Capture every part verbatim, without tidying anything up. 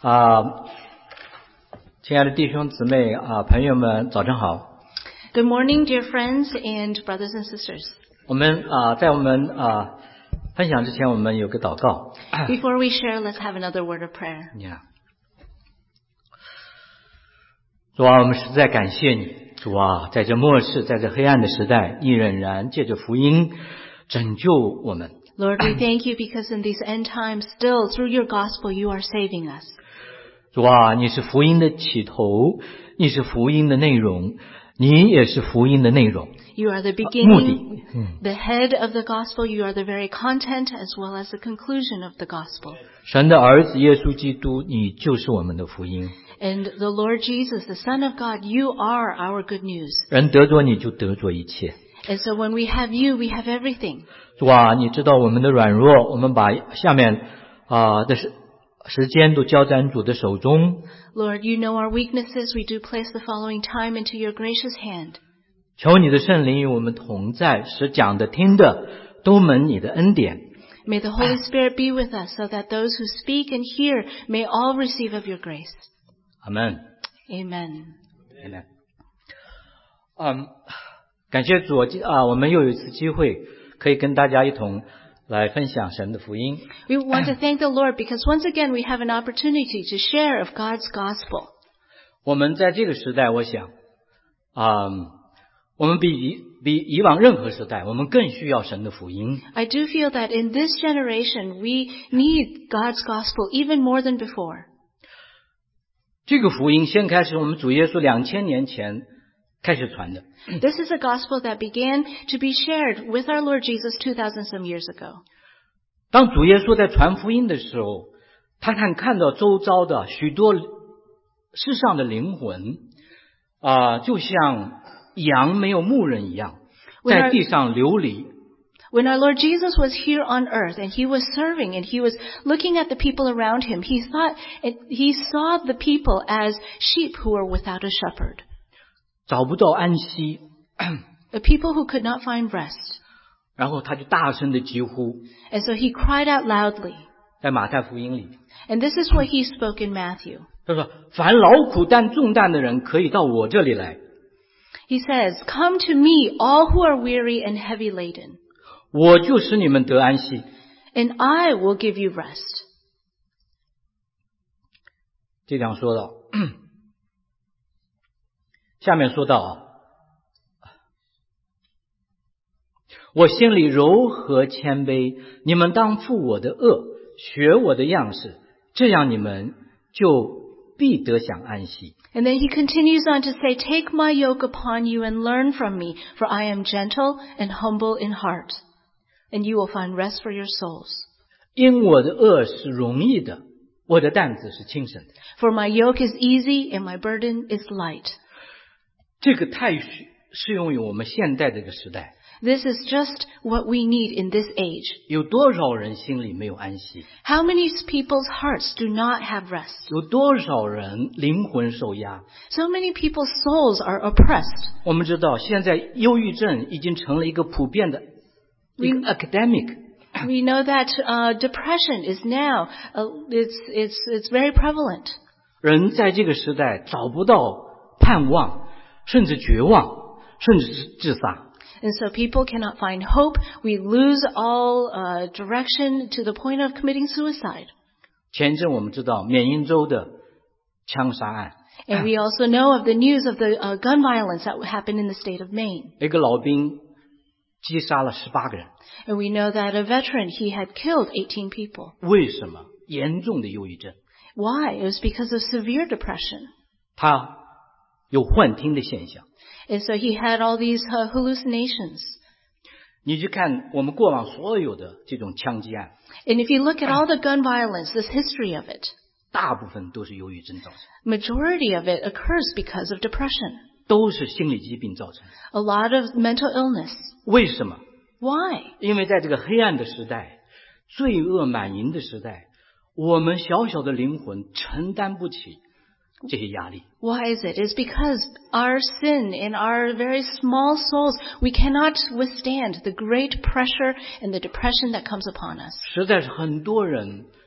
啊，亲爱的弟兄姊妹啊，朋友们，早上好。 Good morning, dear friends and brothers and sisters. 我们啊，在我们啊分享之前，我们有个祷告。 Before we share, let's have another word of prayer. Yeah. 主啊，我们实在感谢你，主啊，在这末世，在这黑暗的时代，你仍然借着福音拯救我们。 Lord, we thank you because in these end times, still through your gospel, you are saving us. 主啊，你是福音的起头，你是福音的内容，你也是福音的内容。 You are the 目 beginning, 的，嗯， the head of the gospel. You are the very content as well as the conclusion of the gospel. 神的儿子耶稣基督，你就是我们的福音。 And the Lord Jesus, the Son of God, you are our good news. 人得着你就得着一切。 And so when we have you, we have everything. 主啊，你知道我们的软弱，我们把下面啊的时时间都交在主的手中。 Lord, you know our weaknesses. We do place the following time into your gracious hand. 求你的圣灵与我们同在，使讲的听的都蒙你的恩典。 May the Holy Spirit be with us so that those who speak and hear may all receive of your grace. 阿门。 Amen. Amen。嗯，感谢主啊，我们又有一次机会可以跟大家一同来分享神的福音。 We want to thank the Lord because once again we have an opportunity to share of God's gospel. 我们在这个时代，我想，啊、嗯，我们比以比以往任何时代，我们更需要神的福音。 I do feel that in this generation we need God's gospel even more than before. 这个福音先开始，我们主耶稣两千年前开始传的。 This is a gospel that began to be shared with our Lord Jesus two thousand some years ago. 当主耶稣在传福音的时候，他看看到周遭的许多世上的灵魂，啊、就像羊没有牧人一样，在地上流离。 When our Lord Jesus was here on earth and he was serving and he was looking at the people around him, he thought, he saw the people as sheep who were without a shepherd. 找不到安息， The people who could not find rest. 然后他就大声的疾呼， And so he cried out loudly. 在马太福音里， And this is what he spoke in Matthew. 他说：“凡劳苦担重担的人，可以到我这里来， He says, "Come to me, all who are weary and heavy laden, 我就使你们得安息。” and I will give you rest." 这样说到，下面说到啊，我心里柔和谦卑，你们当负我的恶，学我的样式，这样你们就必得享安息。 And then he continues on to say, "Take my yoke upon you and learn from me, for I am gentle and humble in heart, and you will find rest for your souls. 因我的恶是容易的，我的担子是轻省的。 For my yoke is easy and my burden is light." 这个太适用于我们现代这个时代。 This is just what we need in this age. 有多少人心里没有安息？ How many people's hearts do not have rest? 有多少人灵魂受压？ So many people's souls are oppressed. 我们知道，现在忧郁症已经成了一个普遍的一个 academic。 We know that uh, depression is now, uh, it's, it's, it's very prevalent. 人在这个时代找不到盼望，甚至绝望，甚至是自杀。 And so people cannot find hope. We lose all uh, direction to the point of committing suicide. 前一阵我们知道缅因州的枪杀案， And we also know of the news of the uh, gun violence that happened in the state of Maine. 一个老兵击杀了十八个人。 And we know that a veteran, he had killed eighteen people. 为什么？严重的忧郁症， Why? It was because of severe depression. 他有幻听的现象。 And so he had all these uh, hallucinations. 你去看我们过往所有的这种枪击案， And if you look at all the gun violence, this history of it, 大部分都是忧郁症造成， majority of it occurs because of depression. 都是心理疾病造成。 A lot of mental illness. 为什么？ Why? 因为在这个黑暗的时代，罪恶满盈的时代，我们小小的灵魂承担不起这些压力。 Why is it? It's because our sin in our very small souls, we cannot withstand the great pressure and the depression that comes upon us. 实在是很多人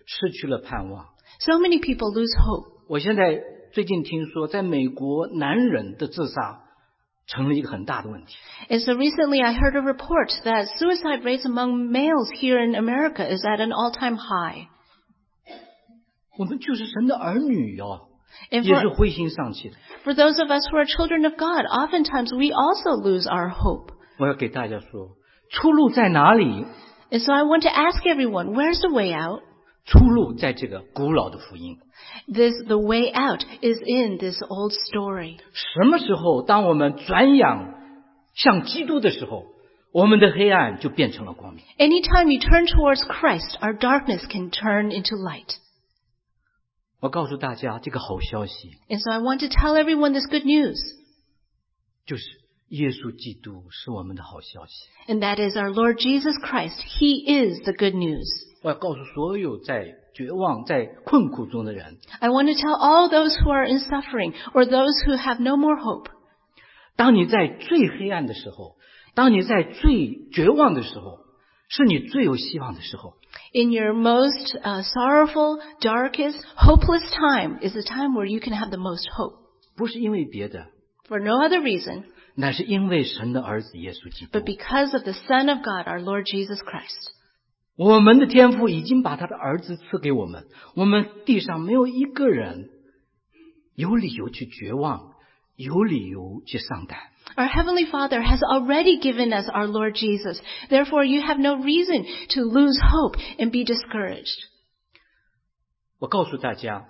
失去了盼望。 So many people lose hope. 我现在最近听说，在美国男人的自杀成了一个很大的问题。 And so recently I heard a report that suicide rates among males here in America is at an all-time high. 我们就是神的儿女哦， And 也是 for, 灰心丧气的。 for those of us who are children of God, oftentimes we also lose our hope. 我要给大家说，出路在哪里？ And so I want to ask everyone, where's the way out? 出路在这个古老的福音。 This, the way out is in this old story. 什么时候，当我们转仰向基督的时候，我们的黑暗就变成了光明。 Anytime you turn towards Christ, our darkness can turn into light. 我告诉大家这个好消息， And so I want to tell everyone this good news. 就是耶稣基督是我们的好消息。 And that is our Lord Jesus Christ. He is the good news. 我要告诉所有在绝望、在困苦中的人， I want to tell all those who are in suffering or those who have no more hope. 当你在最黑暗的时候，当你在最绝望的时候，是你最有希望的时候。 In your most uh, sorrowful, darkest, hopeless time is the time where you can have the most hope. 不是因为别的， For no other reason, 乃是因为神的儿子耶稣基督 but。because of the Son of God, our Lord Jesus Christ. 我们的天父已经把他的儿子赐给我们，我们地上没有一个人有理由去绝望，有理由去丧胆。 Our Heavenly Father has already given us our Lord Jesus. Therefore, you have no reason to lose hope and be discouraged. 我告诉大家，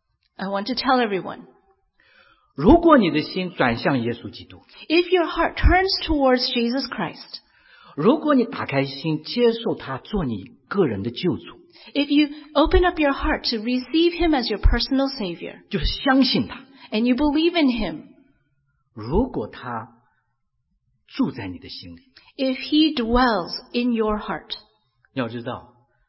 I want to tell everyone, 如果你的心转向耶稣基督， if your heart turns towards Jesus Christ, 如果你打开心接受他做你个人的救主， if you open up your heart to receive Him as your personal Savior, 就是相信他， and you believe in Him, 如果他住在你的心里， if He dwells in your heart, 要知道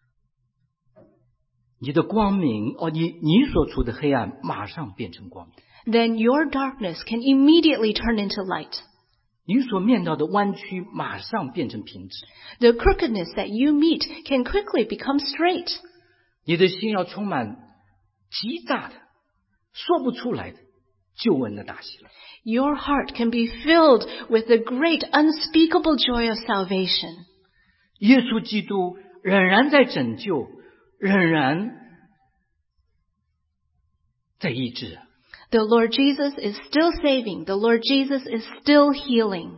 你的光明哦，你你所处的黑暗马上变成光明， then your darkness can immediately turn into light. 你所面到的弯曲马上变成平直。 The crookedness that you meet can quickly become straight. 你的心要充满极大的说不出来的救恩的大喜乐。 Your heart can be filled with the great unspeakable joy of salvation. 耶稣基督仍然在拯救，仍然在医治。 The Lord Jesus is still saving. The Lord Jesus is still healing.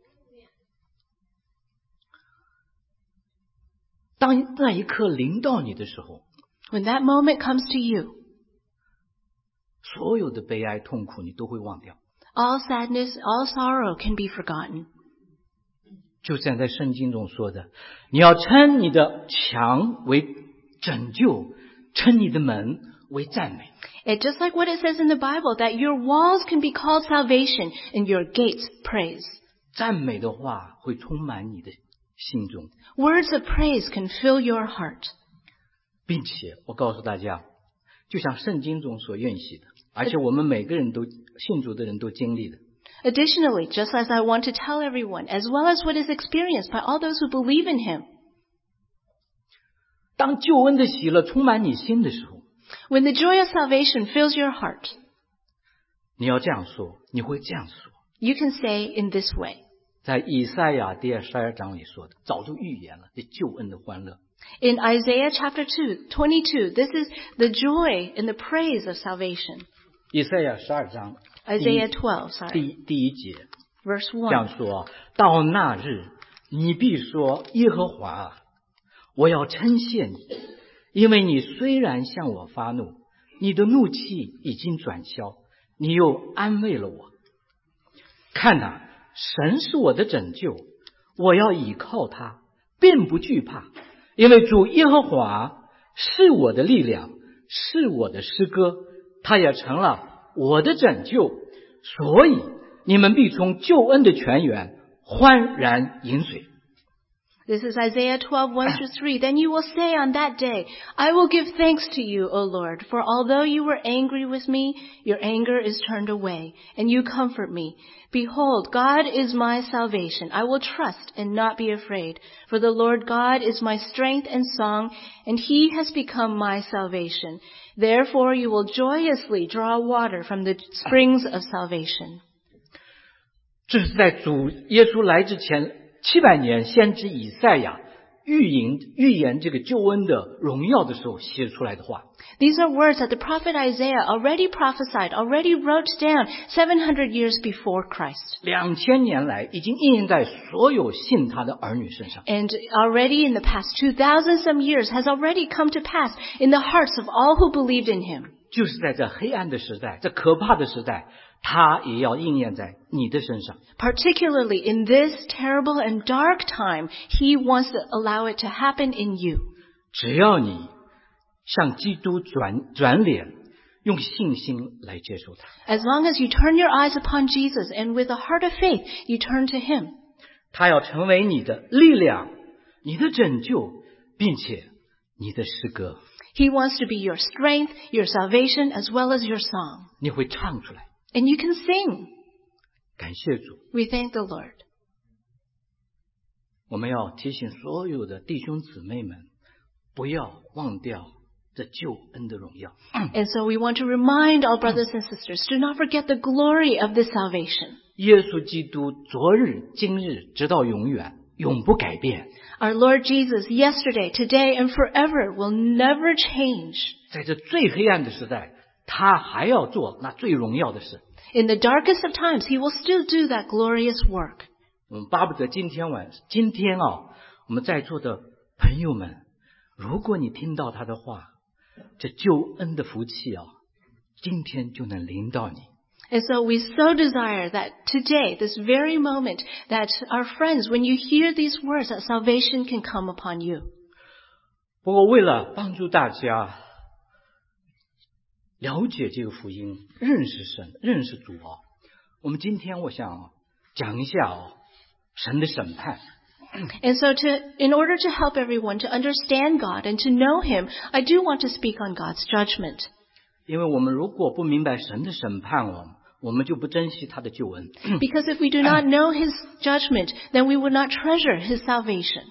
当那一刻临到你的时候， When that moment comes to you, 所有的悲哀痛苦你都会忘掉。 all sadness, all sorrow can be forgotten. 就像在圣经中说的，你要称你的墙为拯救，称你的门为赞美。 And just like what it says in the Bible, that your walls can be called salvation and your gates praise. 赞美的话会充满你的心中， Words of praise can fill your heart. 并且我告诉大家，就像圣经中所允许的，而且我们每个人都信主的人都经历的， Additionally, just as I want to tell everyone, as well as what is experienced by all those who believe in Him, 当救恩的喜乐充满你心的时候， when the joy of salvation fills your heart, 你要这样说，你会这样说。 you can say in this way. 在以赛亚第二十二章里说的，早就预言了这救恩的欢乐。 In Isaiah chapter two, twenty-two, this is the joy and the praise of salvation. 以赛亚十二章 Isaiah twelve, 第 sorry, 一第一节 verse 这 one. 样说：到那日，你必说耶和华啊，我要称谢你，因为你虽然向我发怒，你的怒气已经转消，你又安慰了我。看哪，神是我的拯救，我要倚靠他，并不惧怕，因为主耶和华是我的力量，是我的诗歌，他也成了我的拯救，所以你们必从救恩的泉源欢然饮水。 This is Isaiah twelve, one through three. Then you will say on that day, I will give thanks to you, O Lord, for although you were angry with me, your anger is turned away, and you comfort me. Behold, God is my salvation. I will trust and not be afraid, for the Lord God is my strength and song, and he has become my salvation. Therefore you will joyously draw water from the springs of salvation. 这是在主耶稣来之前七百年，先知以赛亚预言预言这个救恩的荣耀的时候写出来的话。 These are words that the prophet Isaiah already prophesied, already wrote down seven hundred years before Christ. 两千年来已经应验在所有信他的儿女身上。 And already in the past two thousand some years has already come to pass in the hearts of all who believed in him. 就是在这黑暗的时代，这可怕的时代，它也要应验在你的身上。 Particularly in this terrible and dark time, he wants to allow it to happen in you. 只要你向基督转转脸，用信心来接受他。 As long as you turn your eyes upon Jesus and with a heart of faith, you turn to him. 他要成为你的力量，你的拯救，并且你的诗歌。 He wants to be your strength, your salvation, as well as your song. 你会唱出来。 And you can sing. 感谢主。 We thank the Lord. 我们要提醒所有的弟兄姊妹们，不要忘掉这救恩的荣耀。 And so we want to remind all brothers and sisters, do not forget the glory of this salvation. 耶稣基督昨日、今日，直到永远，永不改变。 Our Lord Jesus, yesterday, today, and forever will never change. 在这最黑暗的时代，他还要做那最荣耀的事。 In the darkest of times, he will still do that glorious work. 我们巴不得今天晚今天啊，我们在座的朋友们，如果你听到他的话，这救恩的福气啊，今天就能临到你。 And so we so desire that today, this very moment, that our friends, when you hear these words, that salvation can come upon you. 不过为了帮助大家了解这个福音，认识神，认识主啊，我们今天我想讲一下啊，神的审判。 And so to, in order to help everyone to understand God and to know him, I do want to speak on God's judgment. 因为我们如果不明白神的审判哦，我们就不珍惜他的救恩。 Because if we do not know his judgment, then we would not treasure his salvation.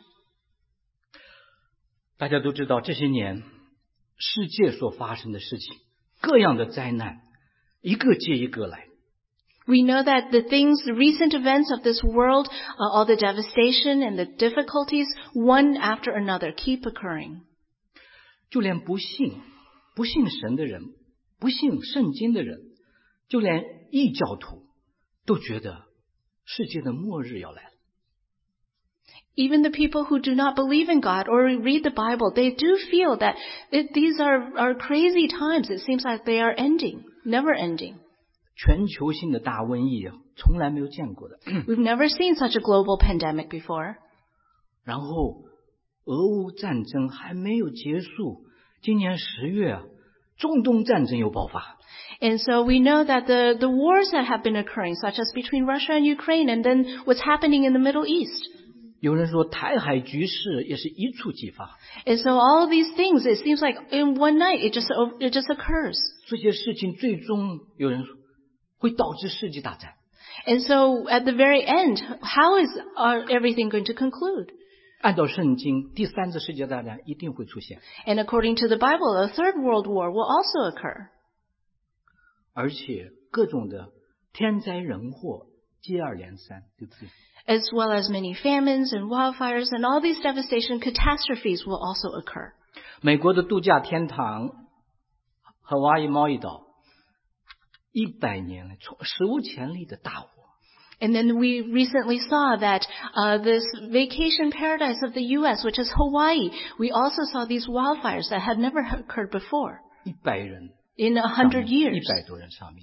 大家都知道这些年世界所发生的事情，各样的灾难一个接一个来。 We know that the things, the recent events of this world, uh, all the devastation and the difficulties, one after another, keep occurring. 就连不信不信神的人，不信圣经的人，就连异教徒都觉得世界的末日要来了。 Even the people who do not believe in God or read the Bible, they do feel that it, these are, are crazy times. It seems like they are ending, never ending. 全球性的大瘟疫啊，从来没有见过的。 We've never seen such a global pandemic before. 然后俄乌战争还没有结束，今年十月啊，中东战争又爆发。 And so we know that the, the wars that have been occurring, such as between Russia and Ukraine, and then what's happening in the Middle East. 有人说台海局势也是一触即发。 And so all of these things, it seems like in one night, it just, it just occurs. 这些事情最终有人说会导致世界大战。 And so at the very end, how is uh, everything going to conclude? 按照圣经，第三次世界大战一定会出现， And according to the Bible, a third world war will also occur. 而且各种的天灾人祸接二连三，对不对？ As well as many famines and wildfires and all these devastation catastrophes will also occur. 美国的度假天堂夏威夷贸易岛，一百年来从史无前例的大火。 And then we recently saw that uh, this vacation paradise of the U S, which is Hawaii, we also saw these wildfires that had never occurred before 一百人 in a hundred 一 years. 百多人丧命。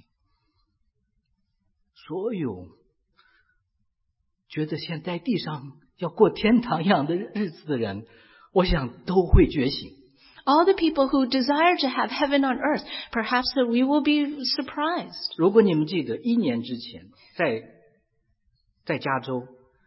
所有觉得现在地上要过天堂一样的日子的人，我想都会觉醒。 All the people who desire to have heaven on earth, perhaps that we will be surprised. 如果你们记得一年之前，在在加州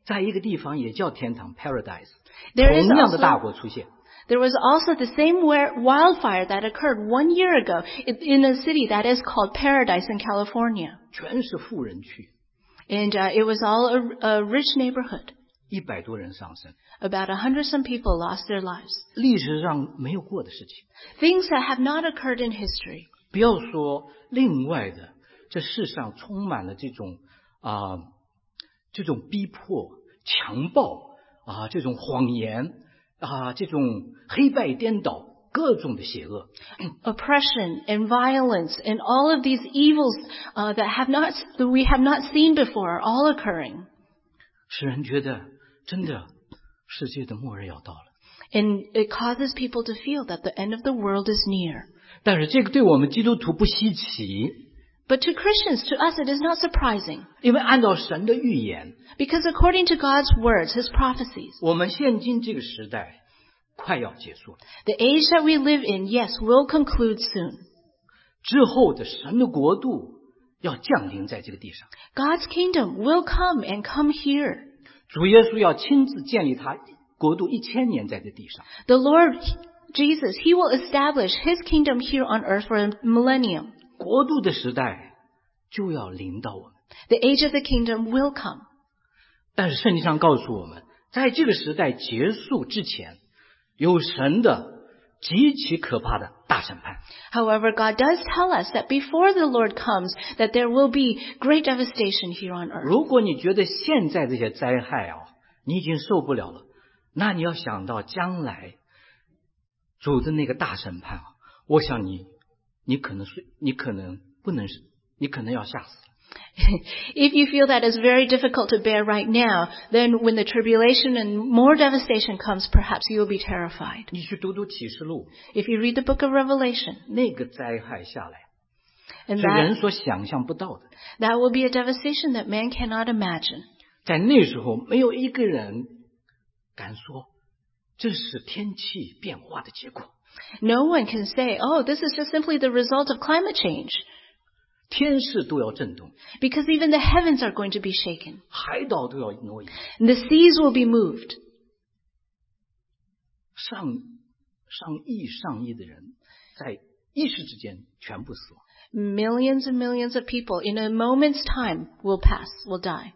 在一个地方也叫天堂 paradise， There is 同样的 also- 大火出现。 There was also the same where- wildfire that occurred one year ago in in a city that is called Paradise in California. 全是富人区， And uh, it was all a, a rich neighborhood. 一百多人上升， About a hundred some people lost their lives. 历史上没有过的事情。 Things that have not occurred in history. 不要说另外的，这世上充满了这种啊、这种逼迫、强暴啊、这种谎言啊、这种黑白颠倒，各种的邪恶。 Oppression and violence and all of these evils uh, that have not that we have not seen before are all occurring. 使人觉得真的世界的末日要到了。 And it causes people to feel that the end of the world is near. 但是这个对我们基督徒不稀奇， But to Christians, to us, it is not surprising. 因为按照神的预言， Because according to God's words, His prophecies, 我们现今这个时代快要结束了， the age that we live in, yes, will conclude soon. 之后的神的国度要降临在这个地上， God's kingdom will come and come here. 主耶稣要亲自建立他国度一千年在这地上。 The Lord Jesus, He will establish His kingdom here on earth for a millennium. 国度的时代就要临到我们， The age of the kingdom will come. 但是圣经上告诉我们，在这个时代结束之前，有神的极其可怕的大审判。 However, God does tell us that before the Lord comes, that there will be great devastation here on earth. 如果你觉得现在这些灾害啊，你已经受不了了，那你要想到将来主的那个大审判啊，我想你，你可能是，你可能不能是，你可能要吓死了。 If you feel that is very difficult to bear right now, then when the tribulation and more devastation comes, perhaps you will be terrified. 你去读读启示录， If you read the book of Revelation, 那个灾害下来 and 是人 that, 所想象不到的。 that will be a devastation that man cannot imagine. 在那时候，没有一个人敢说这是天气变化的结果。 No one can say, oh, this is just simply the result of climate change. 天势都要震动， Because even the heavens are going to be shaken. 海岛都要挪移， And the seas will be moved. 上上亿上亿的人在一时之间全部死亡。 Millions and millions of people in a moment's time will pass, will die.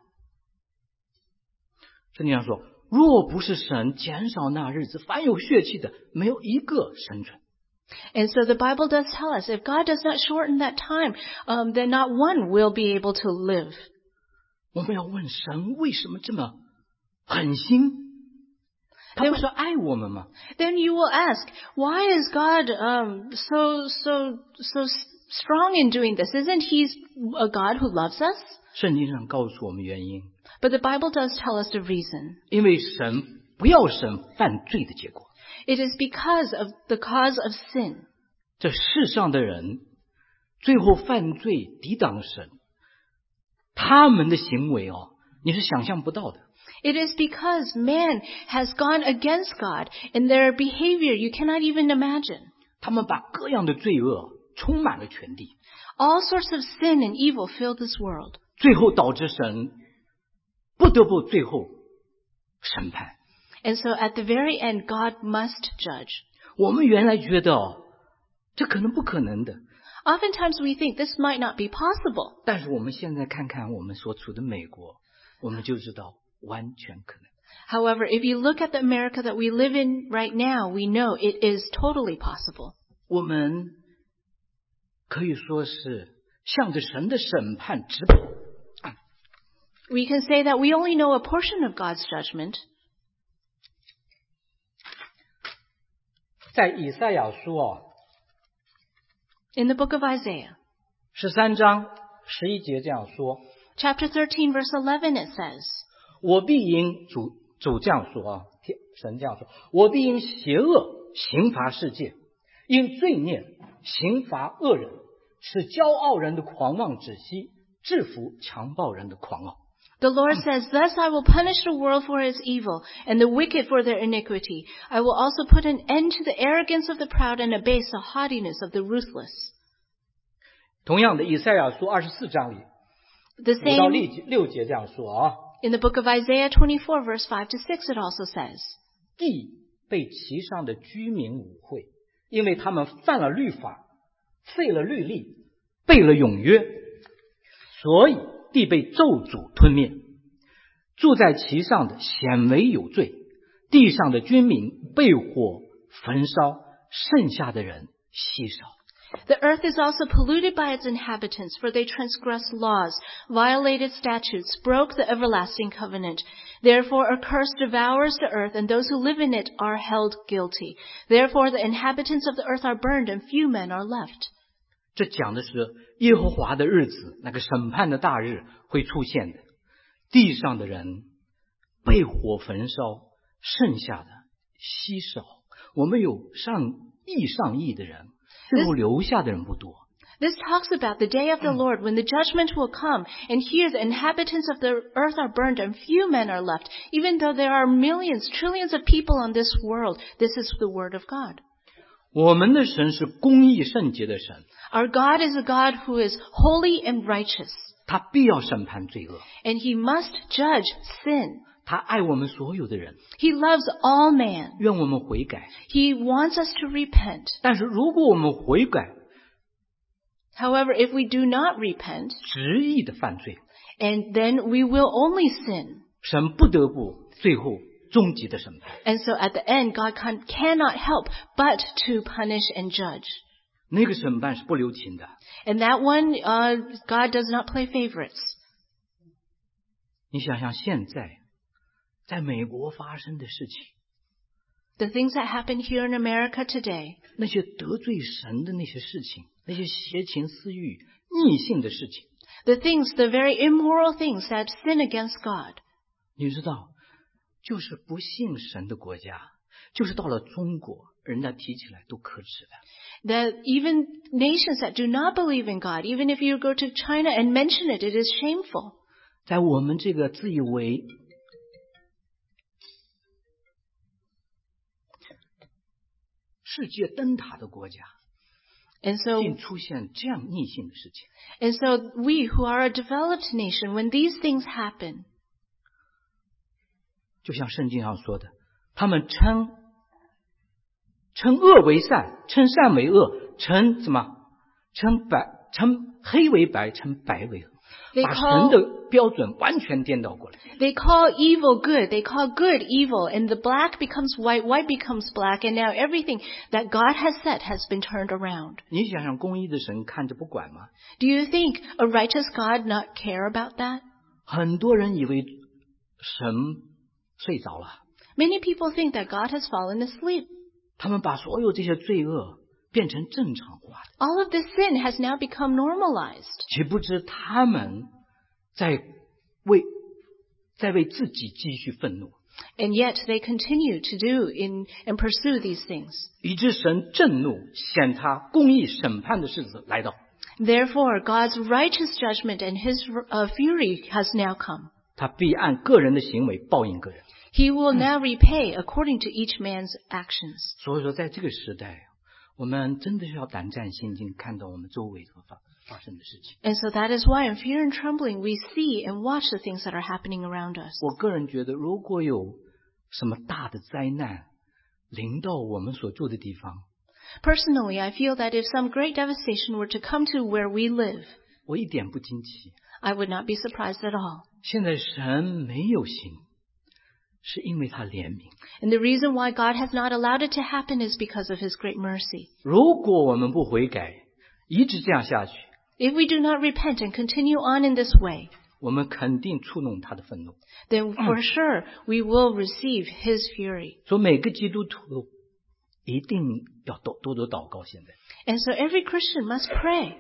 圣经上说，若不是神减少那日子，凡有血气的，没有一个生存。 And so the Bible does tell us, if God does not shorten that time, um, then not one will be able to live. 我们要问神为什么这么狠心？他不是爱我们吗？ Then you will ask, why is God um, so so so s- strong in doing this? Isn't He a God who loves us? 圣经上告诉我们原因， But the Bible does tell us the reason. 因为神不要审犯罪的结果。 It is because of the cause of sin. 这世上的人最后犯罪抵挡神，他们的行为哦，你是想象不到的。 It is because man has gone against God and their behavior you cannot even imagine. 他们把各样的罪恶充满了全地， All sorts of sin and evil fill this world. 最后导致神不得不最后审判。 And so at the very end, God must judge. 我们原来觉得哦，这可能不可能的， Oftentimes we think this might not be possible. 但是我们现在看看我们所处的美国，我们就知道完全可能。 However, if you look at the America that we live in right now, we know it is totally possible. 我们可以说是向着神的审判直跑。 We can say that we only know a portion of God's judgment. 在以赛亚书哦， In the book of Isaiah, 十三章十一节这样说： chapter thirteen, verse eleven, it says, 我必因主主这样说啊，天神这样说，我必因邪恶刑罚世界，因罪孽刑罚恶人，使骄傲人的狂妄止息，制服强暴人的狂傲。 The Lord says, thus I will punish the world for its evil, and the wicked for their iniquity. I will also put an end to the arrogance of the proud and abase the haughtiness of the ruthless. 同样的，以赛亚书二十四章里 The 五到 same, 六节六节这样说啊， In the book of Isaiah twenty-four, verse five to six, it also says, 地被其上的居民污秽，因为他们犯了律法，废了律例，背了永约，所以地被咒诅吞灭。住在其上的显为有罪，地上的居民被火焚烧，剩下的人稀少。 The earth is also polluted by its inhabitants, for they transgressed laws, violated statutes, broke the everlasting covenant. Therefore a curse devours the earth, and those who live in it are held guilty. Therefore the inhabitants of the earth are burned, and few men are left. 这讲的是耶和华的日子，那个审判的大日会出现的。地上的人被火焚烧，剩下的稀少。我们有上亿上亿的人，最后留下的人不多。 This talks about the day of the Lord, when the judgment will come, and here the inhabitants of the earth are burned and few men are left. Even though there are millions, trillions of people on this world, this is the word of God. 我们的神是公义圣洁的神。 Our God is a God who is holy and righteous. 他必要审判罪恶， And he must judge sin. 他爱我们所有的人， He loves all man. 愿我们悔改。 He wants us to repent. 但是如果我们悔改， However, if we do not repent, 执意的犯罪， and then we will only sin. 神不得不最后终极的审判。 And so at the end, God can, cannot help but to punish and judge. 那个审判是不留情的。 And that one, uh, God does not play favorites. 你想想现在在美国发生的事情， The things that happen here in America today, 那些得罪神的那些事情，那些邪情私欲、逆性的事情， the things, the very immoral things that sin against God. 你知道，就是不信神的国家，就是到了中国，人家提起来都可耻的。 That even nations that do not believe in God, even if you go to China and mention it, it is shameful. 在我们这个自以为世界灯塔的国家， And so, 竟出现这样逆性的事情。 and so we who are a developed nation, when these things happen, 就像圣经上说的，他们称称恶为善，称善为恶，称什么？称白，称黑为白，称白为恶， They 把 call- 神的标准完全颠倒过来。 they call evil good, they call good evil, and the black becomes white, white becomes black, and now everything that God has set has been turned around. 你想想，公义的神看着不管吗？ Do you think a righteous God not care about that? 很多人以为神睡着了， Many people think that God has fallen asleep. 他们把所有这些罪恶变成正常化的， All of this sin has now become normalized. 岂不知他们在为在为自己继续愤怒， And yet they continue to do in and pursue these things. 以致神震怒，显他公义审判的日子来到。 Therefore, God's righteous judgment and his uh, fury has now come. 他必按个人的行为报应个人。 He will now repay according to each man's actions. 所以说，在这个时代，我们真的是要胆战心惊，看到我们周围所发发生的事情。 And so that is why in fear and trembling we see and watch the things that are happening around us. 我个人觉得，如果有什么大的灾难临到我们所住的地方， Personally, I feel that if some great devastation were to come to where we live, 我一点不惊奇。 I would not be surprised at all. 现在神没有行，是因为他怜悯。 And the reason why God has not allowed it to happen is because of his great mercy. 如果我们不悔改，一直这样下去， If we do not repent and continue on in this way, 我们肯定触弄他的愤怒。 then for sure we will receive his fury. 所以每个基督徒一定要多多多祷告。现在， And so every Christian must pray.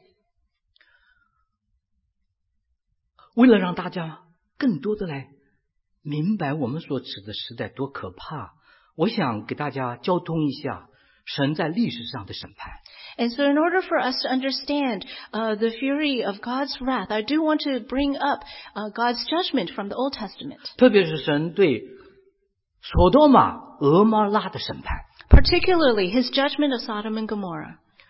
为了让大家更多的来明白我们所指的时代多可怕，我想给大家交通一下神在历史上的审判。 And so in order for us to understand uh, the fury of God's wrath, I do want to bring up uh, God's judgment from the Old Testament, 特别是神对所多玛、俄摩拉的审判。 particularly his judgment of Sodom and Gomorrah.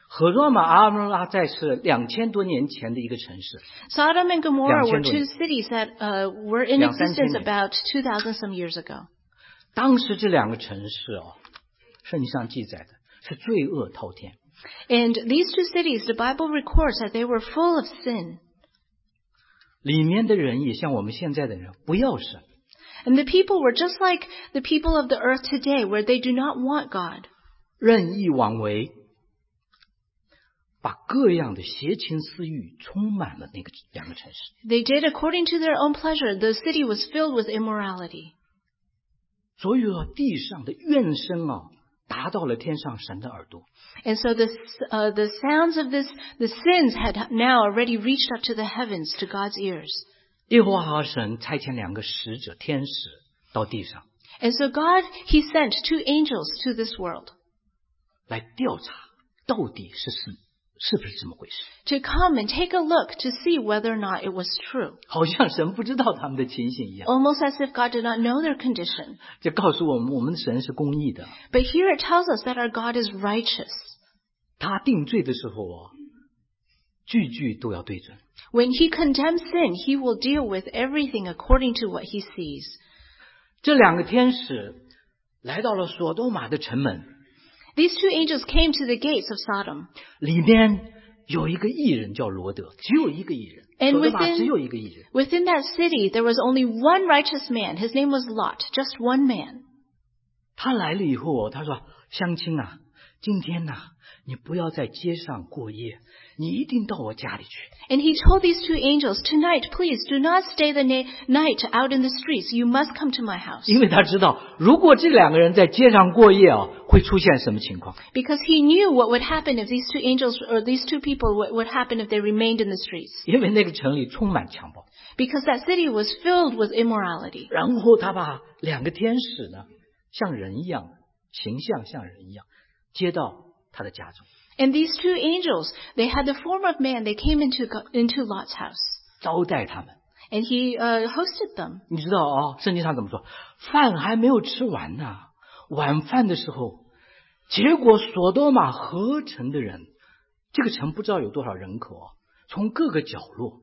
何罗玛、阿摩拉在是两千多年前的一个城市。 Sodom and Gomorrah were 两千多 two 年。 cities that uh, were in 两三千 existence 年。 about two thousand some years ago. 当时这两个城市哦，圣经上记载的是罪恶滔天。 And these two cities, the Bible records that they were full of sin. 里面的人也像我们现在的人，不要神， And the people were just like the people of the earth today, where they do not want God. 任意妄为，把各样的邪情私欲充满了那个两个城市。 They did according to their own pleasure. The city was filled with immorality. 所有地上的怨声啊，达到了天上神的耳朵。 And so the, uh, the sounds of this, the sins had now already reached up to the heavens, to God's ears. 耶和华神差遣两个使者天使到地上 And so God, He sent two angels to this world 来调查，到底是是是不是这么回事？ to come and take a look to see whether or not it was true. 好像神不知道他们的情形一样， Almost as if God did not know their condition. 就告诉我们，我们的神是公义的。 But here it tells us that our God is righteous. 他定罪的时候啊，句句都要对准。 When He condemns sin, He will deal with everything according to what He sees. 这两个天使来到了索多玛的城门， These two angels came to the gates of Sodom. 里面有一个艺人叫罗德，只有一个艺人， And 索多玛 within- 只有一个艺人。 Within that city, there was only one righteous man. His name was Lot, just one man. 他来了以后，他说：“乡亲啊，今天呐、你不要在街上过夜，你一定到我家里去。 And he told these two angels, tonight, please, do not stay the na- night out in the streets. You must come to my house. 因为他知道，如果这两个人在街上过夜啊，会出现什么情况？ Because he knew what would happen if these two angels, or these two people, what would happen if they remained in the streets. 因为那个城里充满强暴。 Because that city was filled with immorality. 然后他把两个天使呢，像人一样，形象像人一样，接到他的家中， And these two angels, they had the form of man. They came into, Go- into Lot's house. 招待他们。 And he uh, hosted them. 你知道啊、圣经上怎么说？饭还没有吃完呢，晚饭的时候，结果索多玛合城的人，这个城不知道有多少人口啊，从各个角落，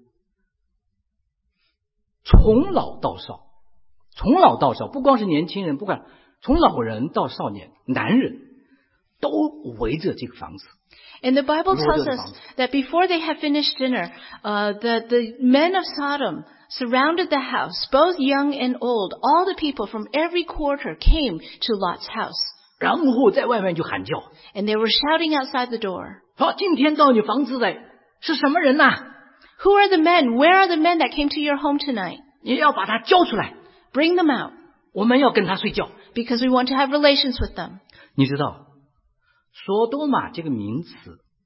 从老到少，从老到少，不光是年轻人，不管从老人到少年，男人都围着这个房子。 And the Bible Lord tells of the us Mountains. that before they had finished dinner, uh, that the men of Sodom surrounded the house, both young and old. All the people from every quarter came to Lot's house. 然后在外面就喊叫， And they were shouting outside the door, 说今天到你房子来是什么人呐、 Who are the men? Where are the men that came to your home tonight? 你要把他交出来， Bring them out, 我们要跟他睡觉。 because we want to have relations with them. 你知道，索多玛这个名词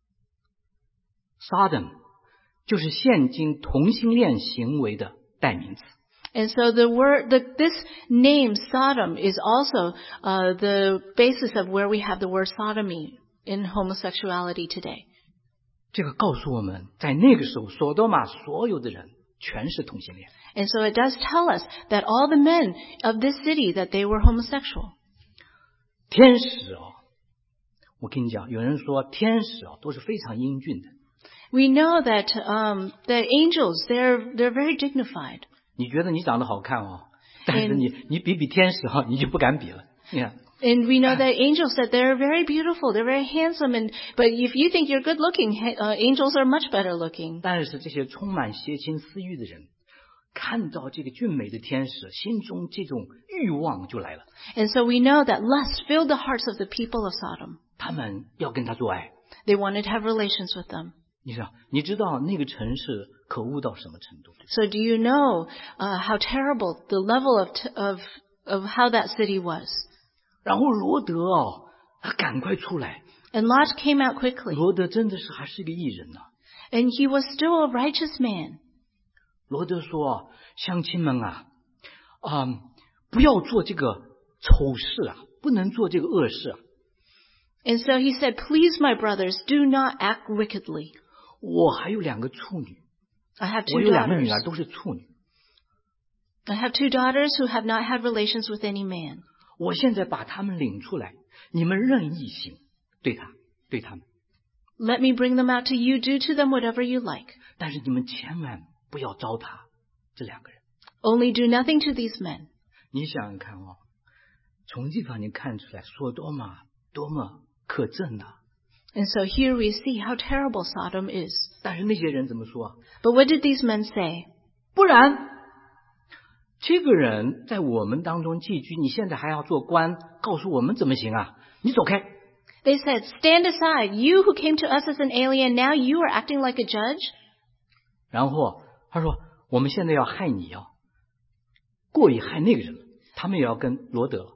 ，Sodom 就是现今同性恋行为的代名词。 And so the word, the, this name Sodom is also uh, the basis of where we have the word sodomy in homosexuality today. 这个告诉我们，在那个时候，索多玛所有的人全是同性恋。 And so it does tell us that all the men of this city, that they were homosexual. 天使哦，我跟你讲，有人说天使哦都是非常英俊的。 We know that um, the angels, they're they're very dignified. 你觉得你长得好看哦，但是你你比比天使哈、哦，你就不敢比了。你看， And we know that angels, that they're very beautiful, they're very handsome. And but if you think you're good looking, uh, angels are much better looking. 但是这些充满邪情私欲的人，看到这个俊美的天使，心中这种欲望就来了， And so we know that lust filled the hearts of the people of Sodom. 他们要跟他做爱。 They wanted to have relations with them. 你知道，你知道那个城市可恶到什么程度？ So do you know uh, how terrible the level of, t- of of how that city was? 然后罗德哦，他赶快出来。 And Lot came out quickly. 罗德真的是还是个艺人呢、 And he was still a righteous man. 罗德说：“乡亲们啊，啊、不要做这个丑事啊，不能做这个恶事啊。 And so he said, please, my brothers, do not act wickedly. 我还有两个处女， I have 我 two 有两个 daughters. 女儿都是处女。 I have two daughters who have not had relations with any man. 我现在把他们领出来，你们任意行对他对他们。 Let me bring them out to you. Do to them whatever you like. 但是你们千万不要糟蹋这两个人。 Only do nothing to these men. 你想想看哦，从这方面看出来，索多玛多么可憎啊！ And so here we see how terrible Sodom is. 但是那些人怎么说？ But what did these men say? 不然，这个人在我们当中寄居，你现在还要做官，告诉我们怎么行啊？你走开！ They said, stand aside. You who came to us as an alien, now you are acting like a judge. 然后他说：“我们现在要害你哦，过于害那个人了。”他们也要跟罗德。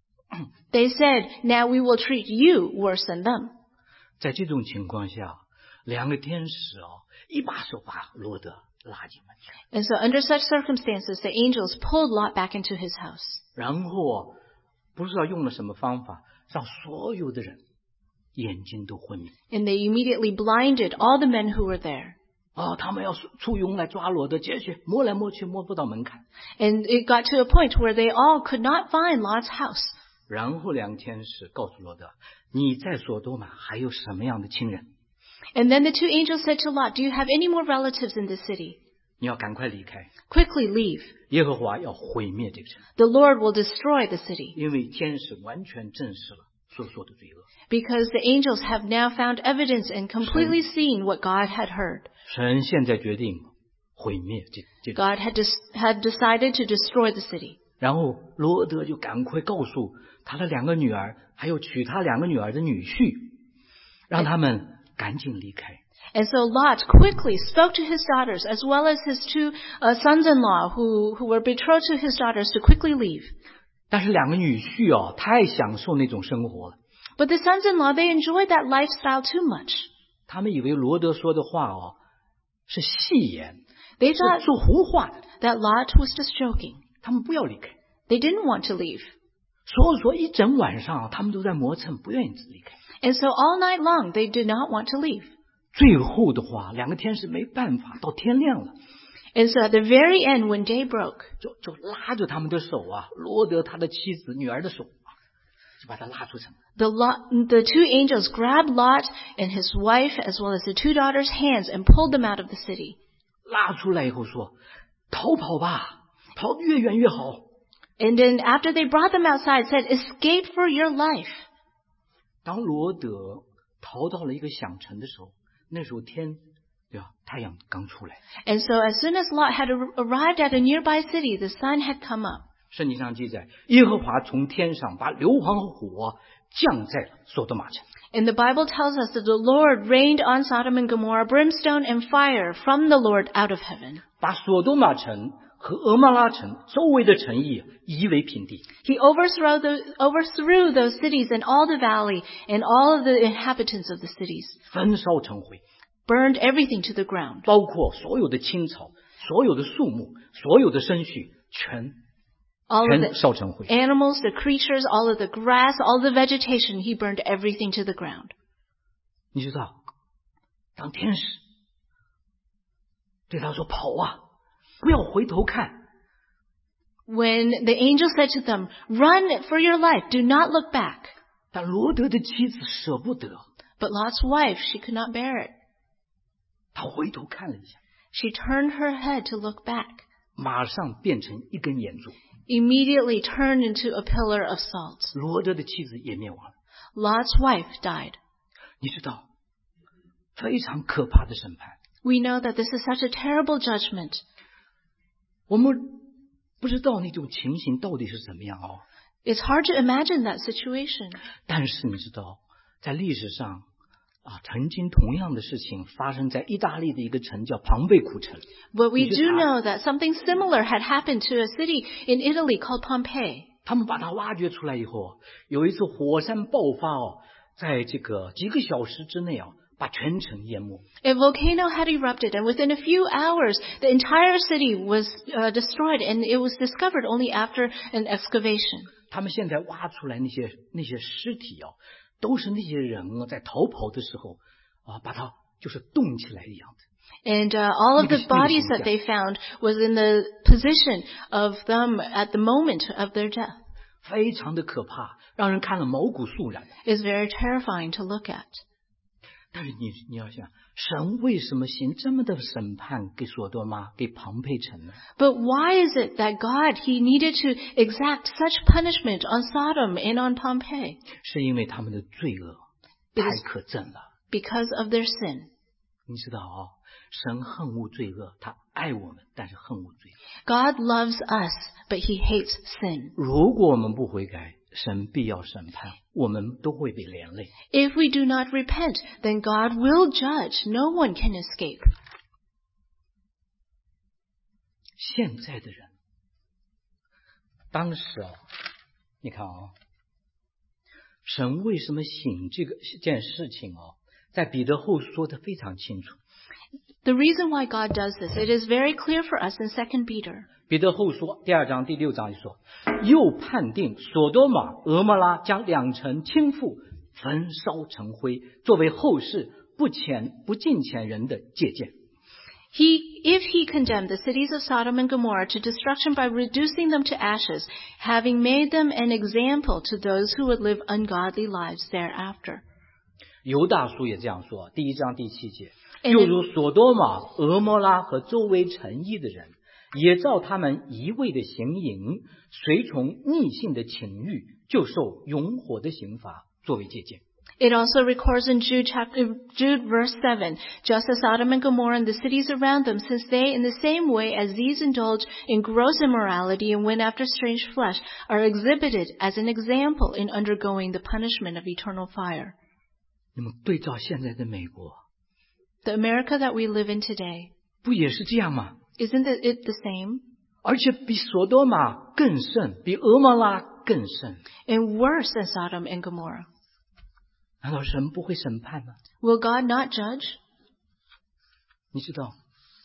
They said, now we will treat you worse than them. 在这种情况下，两个天使哦，一把手把罗德拉进门去， And so under such circumstances, the angels pulled Lot back into his house. 然后不知道用了什么方法，让所有的人眼睛都昏迷。 And they immediately blinded all the men who were there. 啊、他们要簇拥来抓罗德，结果摸来摸去摸不到门槛。 And it got to a point where they all could not find Lot's house. 然后两个天使告诉罗德：“你在索多玛还有什么样的亲人？ And then the two angels said to Lot, do you have any more relatives in this city? 你要赶快离开， Quickly leave. 耶和华要毁灭这个城， The Lord will destroy the city. 因为天使完全证实了所说的罪恶。 Because the angels have now found evidence and completely seen what God had heard. 神现在决定毁灭这这个。 God had, des- had decided to destroy the city. 然后罗德就赶快告诉他的两个女儿，还有娶他两个女儿的女婿，让他们赶紧离开。 And so Lot quickly spoke to his daughters as well as his two uh, sons-in-law who, who were betrothed to his daughters to quickly leave. 但是两个女婿哦，太享受那种生活了， But the sons-in-law, they enjoyed that lifestyle too much. 他们以为罗德说的话哦是戏言， They 是 thought 说胡话的， that Lot was just joking. 他们不要离开。 They didn't want to leave. 所以说一整晚上他们都在磨蹭，不愿意离开。 And so all night long, they did not want to leave. 最后的话，两个天使没办法，到天亮了， And so at the very end, when day broke, 就就拉着他们的手啊，罗德他的妻子女儿的手啊，就把他拉出城。 the, Lot, the two angels grabbed Lot and his wife as well as the two daughters' hands and pulled them out of the city. 拉出来以后说：“逃跑吧，跑得越远越好。” And then after they brought them outside, said, escape for your life. 当罗德逃到了一个小城的时候，那时候天，对吧？太阳刚出来。 And so as soon as Lot had ar- arrived at a nearby city, the sun had come up. 圣经上记载，耶和华从天上把硫磺和火降在了索多玛城。 And the Bible tells us that the Lord rained on Sodom and Gomorrah brimstone and fire from the Lord out of heaven. 把索多玛城和俄摩拉城周围的城邑夷为平地。 He overthrew, the, overthrew those cities and all the valley and all of the inhabitants of the cities, 焚烧成灰， burned everything to the ground. 包括所有的青草、所有的树木、所有的生畜，全 All of 全 the 烧成灰。 animals, the creatures, all of the grass, all the vegetation, he burned everything to the ground. 你知道，当天使对他说：“跑啊，不要回头看。” When the angel said to them, run for your life, do not look back. 但罗德的妻子舍不得， But Lot's wife, she could not bear it. 他回头看了一下， She turned her head to look back, 马上变成一根眼珠。 immediately turned into a pillar of salt. 罗德的妻子也灭亡了。 Lot's wife died. 你知道，非常可怕的审判。 We know that this is such a terrible judgment. 我们不知道那种情形到底是怎么样哦。 It's hard to imagine that situation. 但是你知道，在历史上啊，曾经同样的事情发生在意大利的一个城叫庞贝古城。 But we 你去 do 查 know that something similar had happened to a city in Italy called Pompeii. 他们把它挖掘出来以后，有一次火山爆发哦，在这个几个小时之内啊，把全城淹没。 A volcano had erupted, and within a few hours, the entire city was uh, destroyed, and it was discovered only after an excavation. 他们现在挖出来那些那些尸体啊，都是那些人啊在逃跑的时候啊，把它就是冻起来一样的。 And uh, all of the bodies that they found was in the position of them at the moment of their death. 非常的可怕，让人看了毛骨悚然。 It's very terrifying to look at. 但是你你要想，神为什么行这么的审判给所多玛、给庞培城呢？ But why is it that God, He needed to exact such punishment on Sodom and on Pompeii? 是因为他们的罪恶 It 太 is 可憎了。 because of their sin. 你知道哦，神恨恶罪恶，他爱我们，但是恨恶罪恶。 God loves us, but He hates sin. 如果我们不悔改，神必要审判，我们都会被连累。 If we do not repent, then God will judge. No one can escape. 现在的人，当时啊，你看啊，神为什么行这个件事情啊，在彼得后书说的非常清楚。 The reason why God does this, it is very clear for us in Second Peter. 彼得后书第二章第六章就说，又判定所多玛、俄摩拉将两城倾覆，焚烧成灰，作为后世不虔不敬虔人的借鉴。 He, if he condemned the cities of Sodom and Gomorrah to destruction by reducing them to ashes, having made them an example to those who would live ungodly lives thereafter. 犹大书也这样说，第一章第七节， And 又如所多玛、俄摩拉和周围城邑的人，也照他们一味的行淫，随从逆性的情欲，就受永火的刑罚作为借鉴。 It also records in Jude chapter, Jude verse seven, just as Sodom and Gomorrah and the cities around them, since they in the same way as these indulge in gross immorality and went after strange flesh, are exhibited as an example in undergoing the punishment of eternal fire. 那么对照现在的美国， The America that we live in today, 不也是这样吗？ isn't it the same? 而且比所多玛更甚，比俄摩拉更甚。 And worse than Sodom and Gomorrah. 难道神不会审判吗？ Will God not judge? 你知道，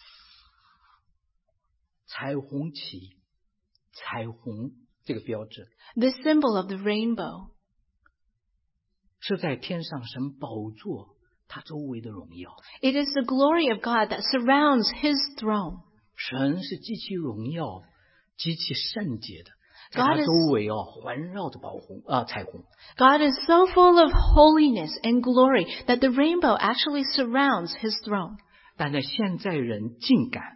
彩虹旗，彩虹这个标志 This symbol of the rainbow 是在天上神宝座他周围的荣耀。 it is the glory of God that surrounds His throne. 神是极其荣耀、极其圣洁的，在 God 他 is- 周围啊环绕着宝红啊彩虹。 God is so full of holiness and glory that the rainbow actually surrounds His throne. 但在现在人竟敢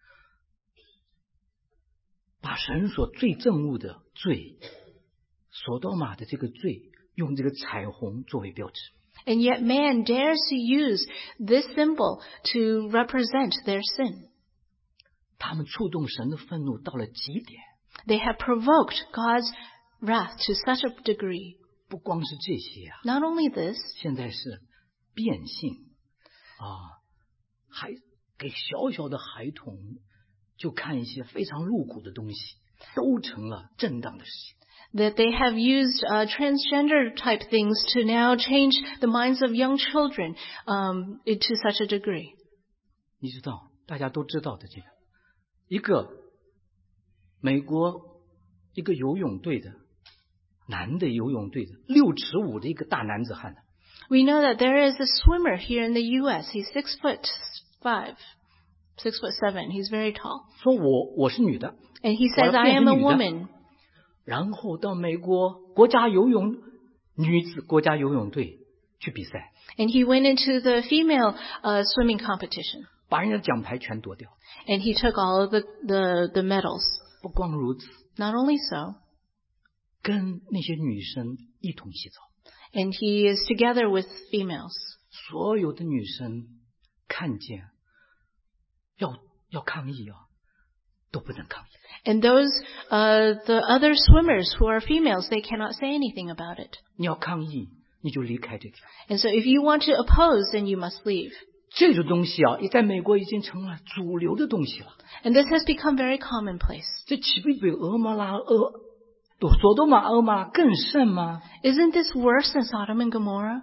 把神所最憎恶的罪，所多玛的这个罪，用这个彩虹作为标志。 And yet man dares to use this symbol to represent their sin. 他们触动神的愤怒到了极点。 They have provoked God's wrath to such a degree. 不光是这些啊， Not only this, 现在是变性啊，还给小小的孩童就看一些非常露骨的东西，都成了正当的事情。 that they have used uh, transgender type things to now change the minds of young children um, to such a degree. 你知道，大家都知道的这个，一个美国一个游泳队的男的游泳队的六尺五的一个大男子汉。 We know that there is a swimmer here in the U S. He's six foot five, six foot seven. He's very tall. 说我我是女的， And he says, I am a woman. 然后到美国国家游泳女子国家游泳队去比赛， And he went into the female uh, swimming competition. 把人家奖牌全夺掉。 And he took all of the, the, the medals. 不光如此， Not only so, 跟那些女生一同洗澡， and he is together with females. 所有的女生看见要要抗议啊，都不能抗议。 And those, uh, the other swimmers who are females, they cannot say anything about it. 你要抗议，你就离开这个。 And so if you want to oppose, then you must leave. 这种东西啊，也在美国已经成了主流的东西了。 And this has become very commonplace. 这岂不比俄摩拉、俄所多玛、俄摩拉更甚吗？ Isn't this worse than Sodom and Gomorrah?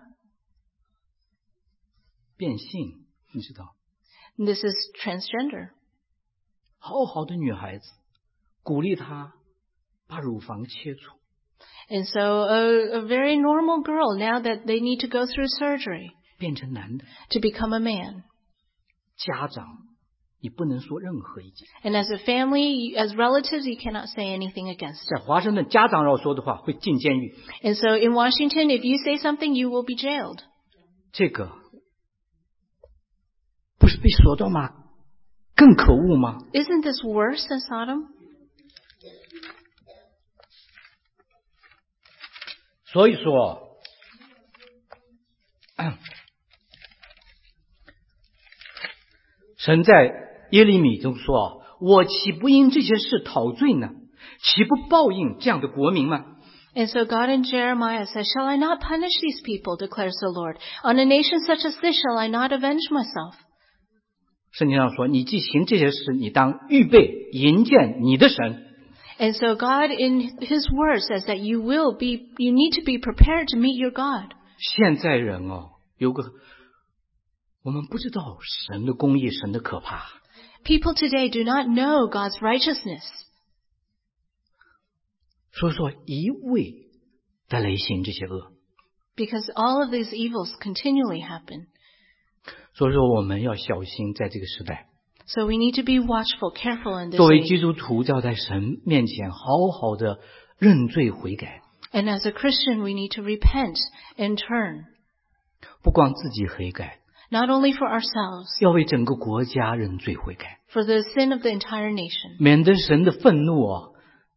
变性，你知道， And this is transgender. 好好的女孩子，鼓励她把乳房切除， And so a, a very normal girl, now that they need to go through surgery 变成男的。 to become a man. 家长，你不能说任何意见。 And as a family, as relatives, you cannot say anything against it. 在华盛顿，家长要说的话会进监狱。 And so in Washington, if you say something, you will be jailed. 这个是比索多玛更可恶吗？ Isn't this worse than Sodom? 所以说，神在耶利米中说：“我岂不因这些事陶醉呢？岂不报应这样的国民吗？” And so God in Jeremiah says, Shall I not punish these people, declares the Lord? On a nation such as this shall I not avenge myself? 圣经上说：“你既行这些事，你当预备迎见你的神。” And so God in His Word says that you will be, you need to be prepared to meet your God. 现在人哦，有个我们不知道神的公义，神的可怕。 People today do not know God's righteousness. 所以说，一味的雷行这些恶。 Because all of these evils continually happen. 所以说，我们要小心在这个时代。 So we need to be watchful, careful in this 作为 age. 基督徒，要在神面前好好的认罪悔改， And as a Christian, we need to repent and turn. 不光自己悔改， Not only for ourselves, 要为整个国家认罪悔改， for the sin of the entire nation. 免得神的愤怒啊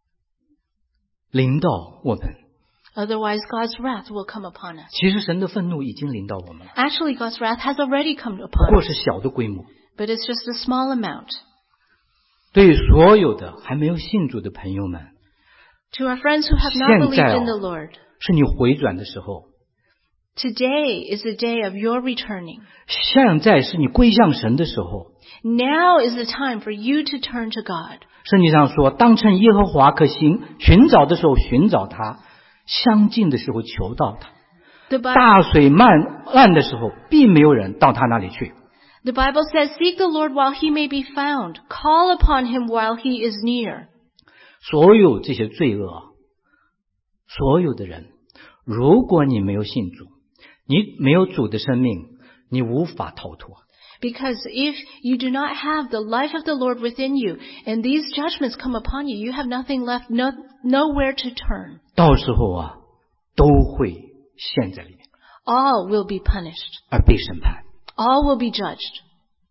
临到我们。 Otherwise, God's wrath will come upon us. 其实神的愤怒已经临到我们了， Actually, God's wrath has already come 不 upon 过 us, 是小的规模。 but it's just a small amount. 对于所有的还没有信主的朋友们， To our friends who have not 现 believed 在 in the 哦 Lord, 是你回转的时候， today is the day of your returning. 现在是你归向神的时候。 Now is the time for you to turn to God. 圣经上说，当趁耶和华可行寻找的时候寻找他，相近的时候求到他。 The, Bi- 大水漫滥的时候，并没有人到他那里去。 the Bible says, Seek the Lord while he may be found. Call upon him while he is near. 所有这些罪恶，所有的人，如果你没有信主，你没有主的生命，你无法逃脱。 Because if you do not have the life of the Lord within you, and these judgments come upon you, you have nothing left, no, nowhere to turn. 到时候啊，都会陷在里面， All will be punished. 而被审判。 All will be judged.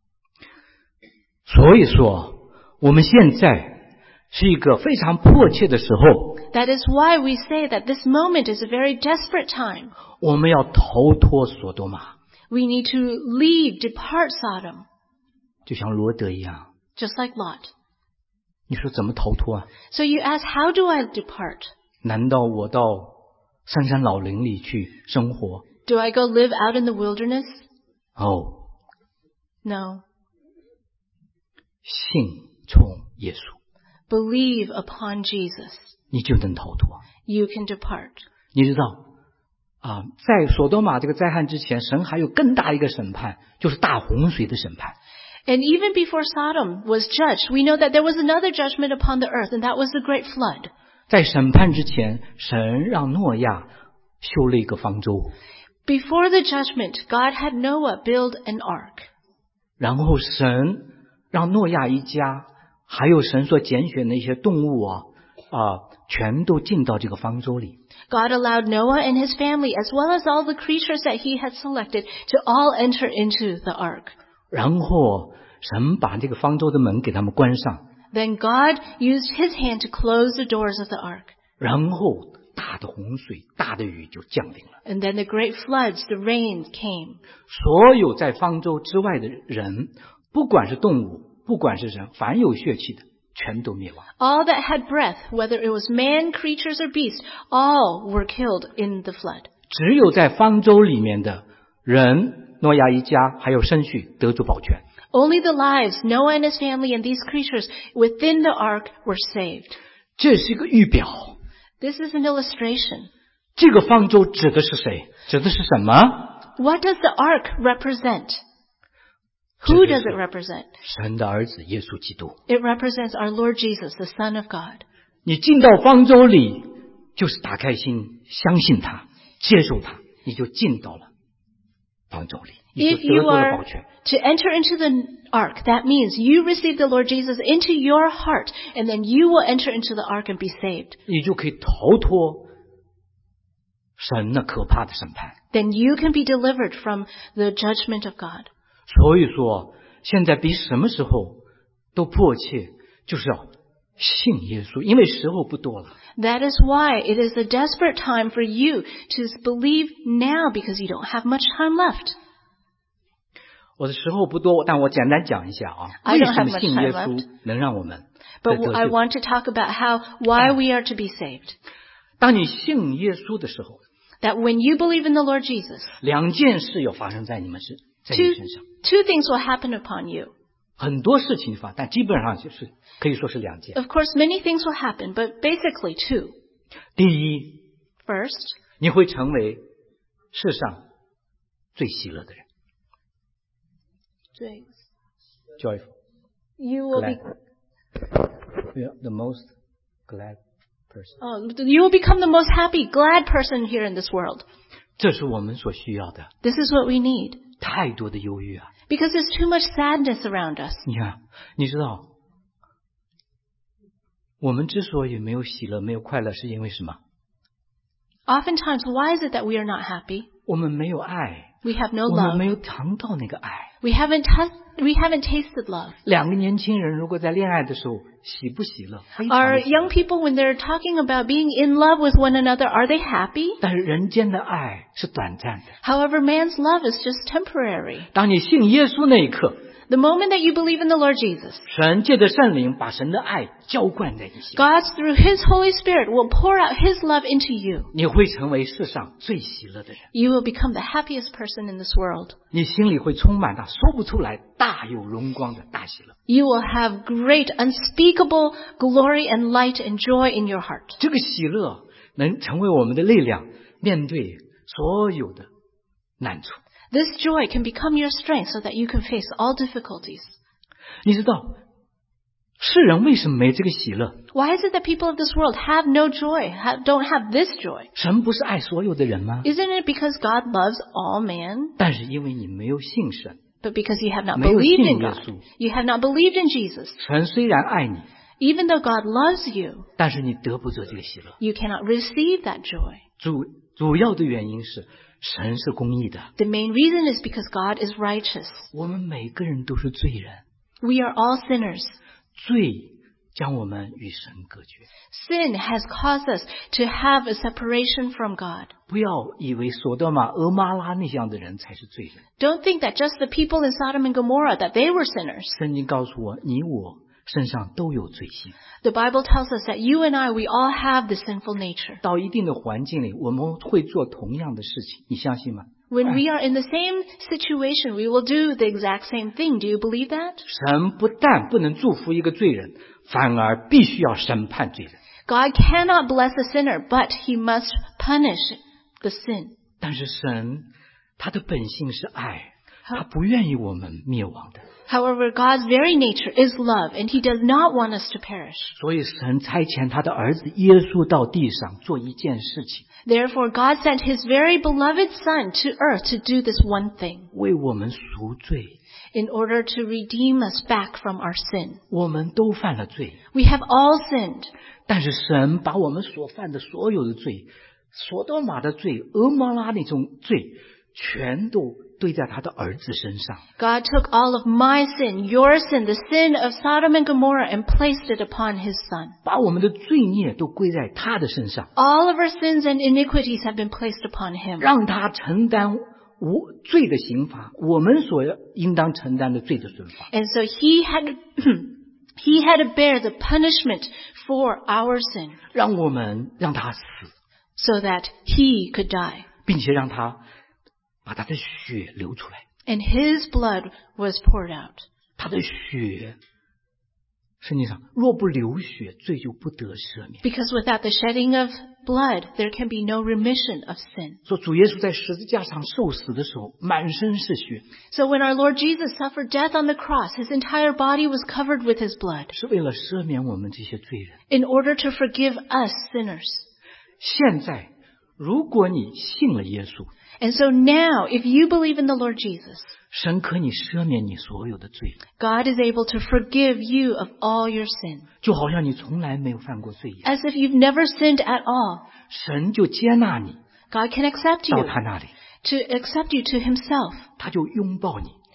所以说，我们现在是一个非常迫切的时候， That is why we say that this moment is a very desperate time. 我们要逃脱索多玛， We need to leave, depart Sodom, 就像罗德一样。 just like Lot. 你说怎么逃脱啊？ So you ask, how do I depart? 难道我到深山老林里去生活？ Do I go live out in the wilderness? 哦， No. 信从耶稣， Believe upon Jesus. 你就能逃脱。 You can depart. 你知道啊，在索多玛这个灾害之前，神还有更大一个审判，就是大洪水的审判。 And even before Sodom was judged, we know that there was another judgment upon the earth, and that was the great flood. 在审判之前，神让诺亚修了一个方舟， Before the judgment, God had Noah build an ark. 然后神让诺亚一家，还有神所拣选的一些动物啊啊，全都进到这个方舟里。 God allowed Noah and his family, as well as all the creatures that he had selected, to all enter into the ark. 然后神把这个方舟的门给他们关上， Then God used his hand to close the doors of the ark. 然后大的洪水、大的雨就降临了。 And then the great floods, the rain came. 所有在方舟之外的人，不管是动物，不管是人，凡有血气的，全都灭亡。 All that had breath, whether it was man, creatures, or beasts, all were killed in the flood. 只有在方舟里面的人，诺亚一家还有牲畜得住保全。 Only the lives, Noah and his family and these creatures within the ark were saved. 这是一个预表。 This is an illustration. 这个方舟指的是谁？指的是什么？ What does the ark represent? Who does it represent? 神的儿子耶稣基督。 It represents our Lord Jesus, the Son of God. 你进到方舟里，就是打开心，相信他，接受他，你就进到了方舟里，你就 If 得 you 着了 are 保全。 to enter into the ark, that means you receive the Lord Jesus into your heart, and then you will enter into the ark and be saved. 你就可以逃脱神那可怕的审判。 Then you can be delivered from the judgment of God. 所以说， 现在比什么时候都迫切，就是要信耶稣，因为时候不多了。 That is why it is a desperate time for you to believe now because you don't have much time left. 我的时候不多，但我简单讲一下啊， I 为 don't 什 have 么 much 信 time 耶 left. 稣能让我们 But 得 I 救。 want to talk about how, why we are to be saved. 当你信耶稣的时候， That when you believe in the Lord Jesus, 两件事要发生在你们身，在你 two, 身上。 two things will happen upon you. 很多事情发，但基本上就是可以说是两件。 Of course, many things will happen, but basically two. 第一， First, 你会成为世上最喜乐的人 ，joyful, you will glad, be, yeah, the most glad person. oh, you will become the most happy, glad person here in this world. 这是我们所需要的。 This is what we need. 太多的忧郁啊！ Because there's too much sadness around us. 你看，你知道，我们之所以没有喜乐、没有快乐，是因为什么？ Oftentimes, why is it that we are not happy? 我们没有爱， We have no 我们 love. 没有尝到那个爱。 We haven't t- we haven't tasted love. 两个年轻人如果在恋爱的时候喜不喜乐？非常 Are 的喜乐 young people, when they're talking about being in love with one another, are they happy? 但是人间的爱是短暂的。 However, man's love is just temporary. 当你信耶稣那一刻， The moment that you believe in the Lord Jesus, 神借着圣灵把神的爱浇灌在你心， God, through His Holy Spirit, will pour out His love into you. 你会成为世上最喜乐的人。 You will become the happiest person in this world. 你心里会充满那说不出来大有荣光的大喜乐。 You will have great, unspeakable glory and light and joy in your heart. 这个喜乐能成为我们的力量，面对所有的难处。 This joy can become your strength so that you can face all difficulties. 你知道世人为什么没这个喜乐？ Why is it that people of this world have no joy, have, don't have this joy? 神不是爱所有的人吗？ Isn't it because God loves all man, 但是因为你没有信神， but because you have not 没有 believed 信 in 耶 God? 稣。 You have not believed in Jesus. 神虽然爱你， Even though God loves you, 但是你得不着这个喜乐。 you cannot receive that joy. 主主要的原因是神是公义的， The main reason is because God is righteous. 我们每个人都是罪人， We are all sinners. 罪将我们与神隔绝。 Sin has caused us to have a separation from God. 不要以为索多玛、俄玛拉那样的人才是罪人。 Don't think that just the people in Sodom and Gomorrah, that they were sinners. 圣经告诉我，你我身上都有罪性。 The Bible tells us that you and I, we all have the sinful nature. 到一定的环境里，我们会做同样的事情，你相信吗？ When we are in the same situation, we will do the exact same thing. Do you believe that? 神不但不能祝福一个罪人，反而必须要审判罪人。 God cannot bless a sinner, but He must punish the sin. 但是神他的本性是爱，他不愿意我们灭亡的。 However, God's very nature is love, and He does not want us to perish. 所以神差遣他的儿子耶稣到地上做一件事情， Therefore, God sent His very beloved Son to earth to do this one thing, 为我们赎罪。 in order to redeem us back from our sin. 我们都犯了罪， We have all sinned, 但是神把我们所犯的所有的罪，索多玛的罪、俄摩拉那种罪，全都堆在他的儿子身上。 God took all of my sin, your sin, the sin of Sodom and Gomorrah, and placed it upon His Son. 把我们的罪孽都归在他的身上， All of our sins and iniquities have been placed upon Him. 让他承担无罪的刑罚，我们所应当承担的罪的损罚。 And so He had, He had to bear the punishment for our sin, 让我们让他死， so that He could die. 并且让他把他的血流出来。 And His blood was poured out. 他的血，圣经上若不流血，罪就不得赦免。 Because without the shedding of blood, there can be no remission of sin. 说主耶稣在十字架上受死的时候，满身是血， So when our Lord Jesus suffered death on the cross, His entire body was covered with His blood, 是为了赦免我们这些罪人。 in order to forgive us sinners. 现在，如果你信了耶稣， And so now, if you believe in the Lord Jesus, 神可以赦免你所有的罪， God is able to forgive you of all your sin, 就好像你从来没有犯过罪一样。 as if you've never sinned at all. 神就接纳你 God can accept 到 you, 他那里， to accept you to Himself, 他就拥抱你，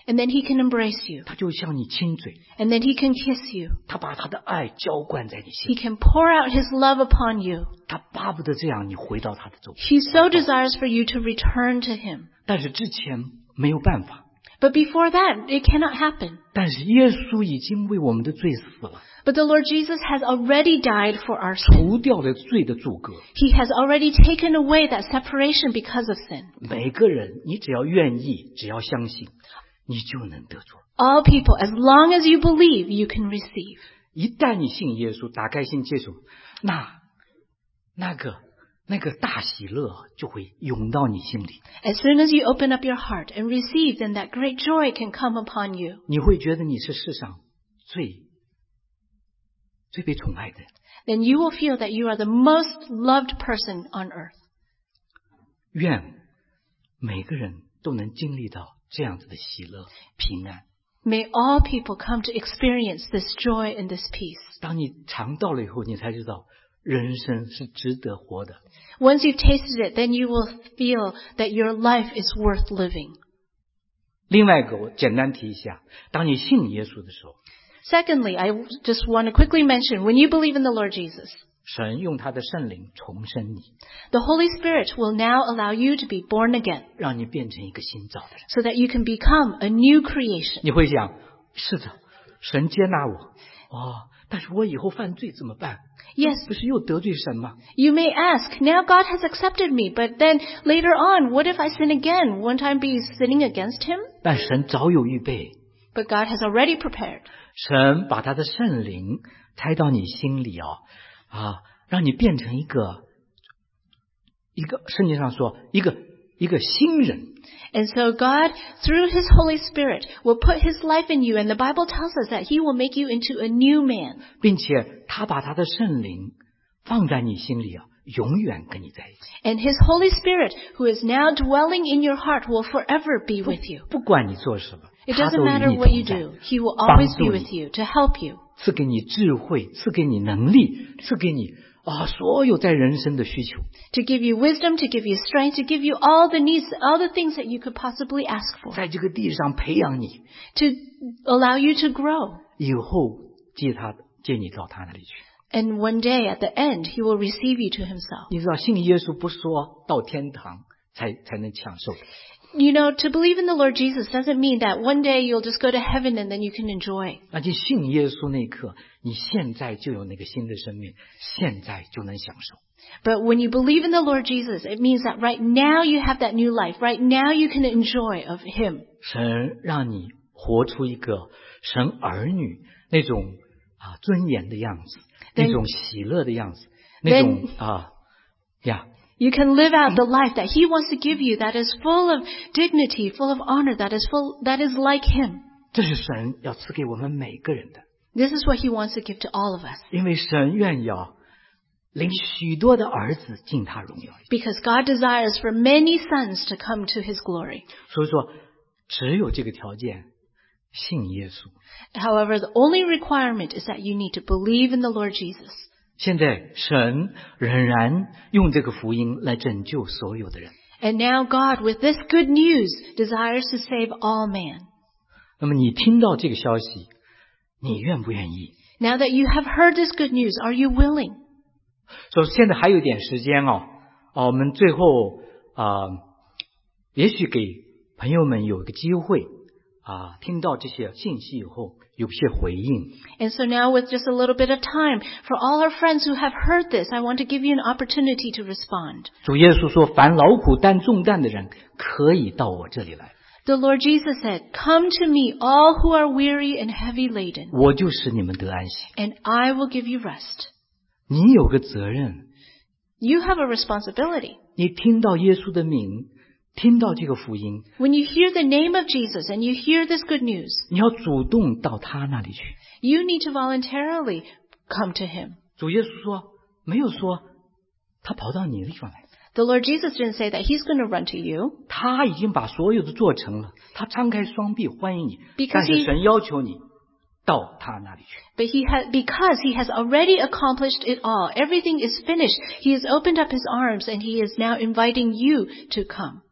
And then he can embrace you. 他就向你亲嘴， And then he can kiss you. 他把他的爱浇灌在你心 He 里， can pour out his love upon you. 他巴不得这样你回到他的周围。 He so desires for you to return to him. 但是之前没有办法， But before that, it cannot happen. 但是耶稣已经为我们的罪死了， But the Lord Jesus has already died for our sin. 除掉了罪的阻隔。 He has already taken away that separation because of sin. 每个人，你只要愿意，只要相信，你就能得着。 All people, as long as you believe, you can receive. 一旦你信耶稣，打开心接受，那那个那个大喜乐就会涌到你心里， As soon as you open up your heart and receive, then that great joy can come upon you. 你会觉得你是世上最最被宠爱的人。 Then you will feel that you are the most loved person on earth. 愿每个人都能经历到这样子的喜乐、平安。 May all people come to experience this joy and this peace. 当你尝到了以后，你才知道人生是值得活的。 Once you've tasted it, then you will feel that your life is worth living. 另外一个，我简单提一下，当你信耶稣的时候， Secondly, I just want to quickly mention, when you believe in the Lord Jesus, 神用他的圣灵重生你， the Holy Spirit will now allow you to be born again 让你变成一个新造的人。 so that you can become a new creation. 你会想，是的，神接纳我，哦，但是我以后犯罪怎么办？ Yes, 不是又得罪神吗？ you may ask, now God has accepted me, but then later on, what if I sin again? Won't I be sinning against him? 但神早有预备， But God has already prepared. 神把他的圣灵拆到你心里哦，啊，让你变成一个一个圣经上说一个一个新人。 And so God, through his Holy Spirit, will put his life in you. And the Bible tells us that he will make you into a new man. 并且他把他的圣灵放在你心里啊，永远跟你在一起。 And his Holy Spirit, who is now dwelling in your heart, will forever be with you. 不管你做什么， It 他 doesn't 都 matter 与你 what you 同在， do. He will always be 帮助 with 你， you to help you, 赐给你智慧，赐给你能力，赐给你啊所有在人生的需求。 to give you wisdom, to give you strength, to give you all the needs, all the things that you could possibly ask for, 在这个地上培养你， to allow you to grow. 以后接他接你到他那里去。 And one day at the end, he will receive you to himself. 你知道信耶稣不是说到天堂才才能享受的， You know, to believe in the Lord Jesus doesn't mean that one day you'll just go to heaven and then you can enjoy. 那就信耶稣那一刻，你现在就有那个新的生命，现在就能享受。 But when you believe in the Lord Jesus, it means that right now you have that new life. Right now you can enjoy of him. 神让你活出一个神儿女那种啊尊严的样子， Then- 那种喜乐的样子，那种啊呀。 You can live out the life that he wants to give you that is full of dignity, full of honor, that is full, that is like him. 这是神要赐给我们每个人的， This is what he wants to give to all of us. 因为神愿意啊，领许多的儿子进他荣耀里。 Because God desires for many sons to come to his glory. 所以说，只有这个条件，信耶稣。 However, the only requirement is that you need to believe in the Lord Jesus. 现在神仍然用这个福音来拯救所有的人。 And now God, with this good news, desires to save all man. 那么你听到这个消息，你愿不愿意？ Now that you have heard this good news, are you willing? 所以现在还有点时间哦，啊，我们最后啊，也许给朋友们有一个机会啊，听到这些信息以后有些回应。 And so now with just a little bit of time, for all our friends who have heard this, I want to give you an opportunity to respond. 主耶稣说：“凡劳苦担重担的人，可以到我这里来， The Lord Jesus said, "Come to me, all who are weary and heavy laden, 我就使你们得安息。 and I will give you rest." ” 你有个责任， You have a responsibility. 你听到耶稣的名，听到这个福音， When you hear the name of Jesus and you hear this good news, 你要主动到他那里去。 you need to voluntarily come to him. 主耶稣说，没有说他跑到你的地方来， The Lord Jesus didn't say that he's going to run to you, 他已经把所有的做成了，他张开双臂欢迎你， Because 但是 he- 神要求你到他那里去。 but he has, because he has already accomplished it all. Everything is finished. He has opened up his arms and he is now inviting you to come.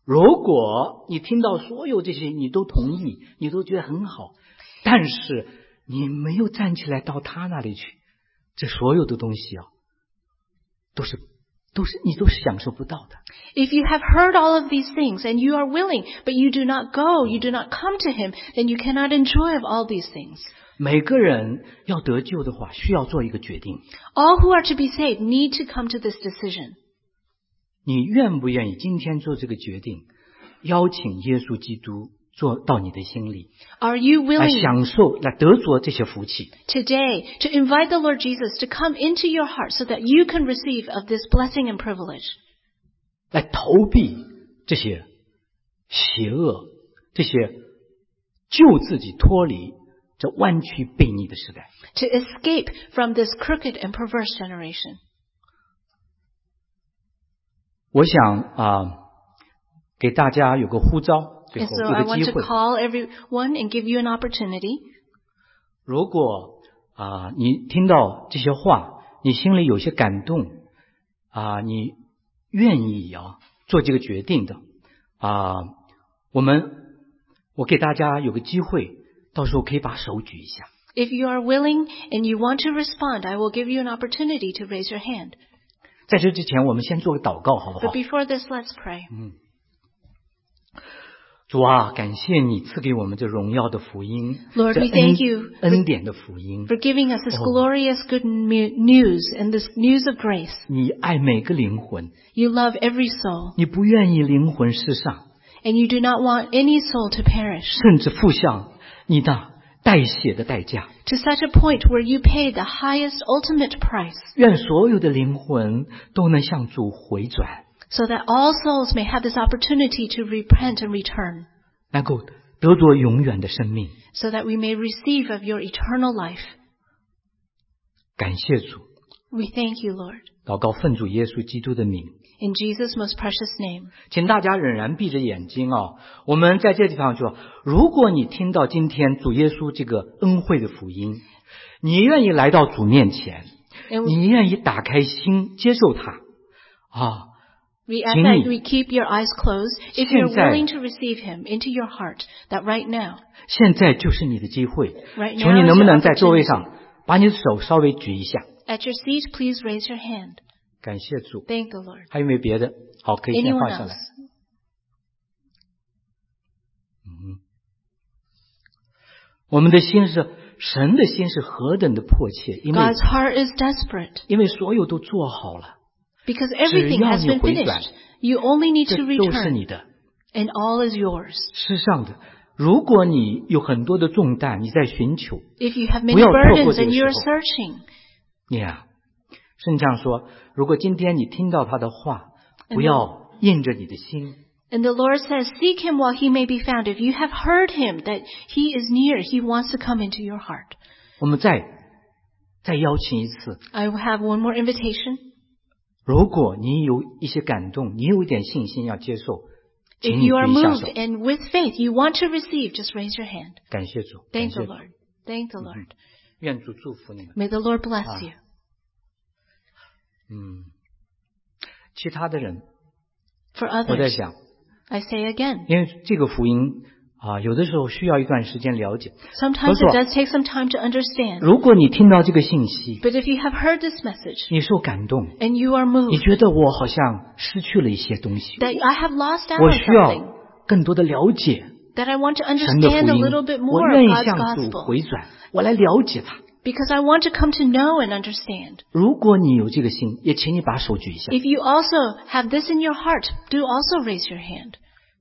如果你听到所有这些你都同意，你都觉得很好，但是你没有站起来到他那里去，这所有的东西啊，都是都是你都是享受不到的。 If you have heard all of these things and you are willing, but you do not go, you do not come to him, then you cannot enjoy of all these things. 每个人要得救的话，需要做一个决定。 All who are to be saved need to come to this decision. 你愿不愿意今天做这个决定，邀请耶稣基督做到你的心里， Are you 来 willing 享受，来得着这些福气？ today to invite the Lord Jesus to come into your heart so that you can receive of this blessing and privilege? 来逃避这些邪恶，这些救自己脱离这弯曲悖逆的时代。 To escape from this crooked and perverse generation. 我想啊，给大家有个呼召，最 And 后 so 有 I 个 want 机 to 会。 call everyone and give you an opportunity. 如果啊，你听到这些话，你心里有些感动啊，你愿意啊做这个决定的啊，我们我给大家有个机会，到时候可以把手举一下。 If you are willing and you want to respond, I will give you an opportunity to raise your hand. 在这之前，我们先做个祷告，好不好 But？ before this, let's pray. 主啊，感谢你赐给我们这荣耀的福音， Lord, 这 we thank you 恩恩典的福音。 for giving us this Oh. glorious good mu- news and this news of grace. 你爱每个灵魂， You love every soul, 你不愿意灵魂失丧， and you do not want any soul to perish, 甚至付上你的代血的代价。 to such a point where you paid the highest ultimate price, 愿所有的灵魂都能向主回转， so that all souls may have this opportunity to repent and return, 能够得着永远的生命。 so that we may receive of your eternal life. 感谢主， We thank you, Lord. 祷告奉主耶稣基督的名。 In Jesus' most precious name. 请大家仍然闭着眼睛啊！我们在这地方说，如果你听到今天主耶稣这个恩惠的福音，你愿意来到主面前， And 你愿意打开心接受他啊！ we ask 请 that 你 we keep your eyes closed if you're 现在 willing to receive him into your heart, that right now, 现在就是你的机会， right 求你 now 能 is 不 your 能在座位 opportunity. 上把你的手稍微举一下？ At your seat, please raise your hand. 感谢主。 Thank the Lord. 还有没有别的？好，可以先 Anyone 放下来 else?。 嗯，我们的心是神的心是何等的迫切，因为 God's heart is desperate 因为所有都做好了， because everything has been 只要你回转， finished. You only need 这 to 都是 return, 你的。 and all is yours. 世上的，如果你有很多的重担，你在寻求， If you have 不 many 要错过 burdens 这个 and 时 you are 候。 searching, 你啊，圣经上说，如果今天你听到他的话， And 不要硬着你的心， and the Lord says, seek him while he may be found. If you have heard him, that he is near, he wants to come into your heart. 我们再再邀请一次。 I will have one more invitation. 如果你有一些感动，你有一点信心要接受， If 请你 you are 举一下 moved 手。 and with faith you want to receive, just raise your hand. 感谢主，感 Thank 谢 the 主， Lord. Thank the Lord. 愿主祝福你们。 May the Lord bless Ah. you. 嗯，其他的人， For 我在 others, 想， I say again, 因为这个福音啊，有的时候需要一段时间了解。 sometimes 不 it 错。 does take some time to understand. 如果你听到这个信息， But if you have heard this message 你受感动， and you are 你 moved 觉得我好像失去了一些东西， that I have lost out 我 on 需要 something, 更多的了解 that I want to 神的 understand 福 a 音， little bit 我 more 愿 of 意 God's 向主 gospel, 回转，我来了解他。 because I want to come to know and understand. 如果你有这个心，也请你把手举一下。 If you also have this in your heart, do also raise your hand.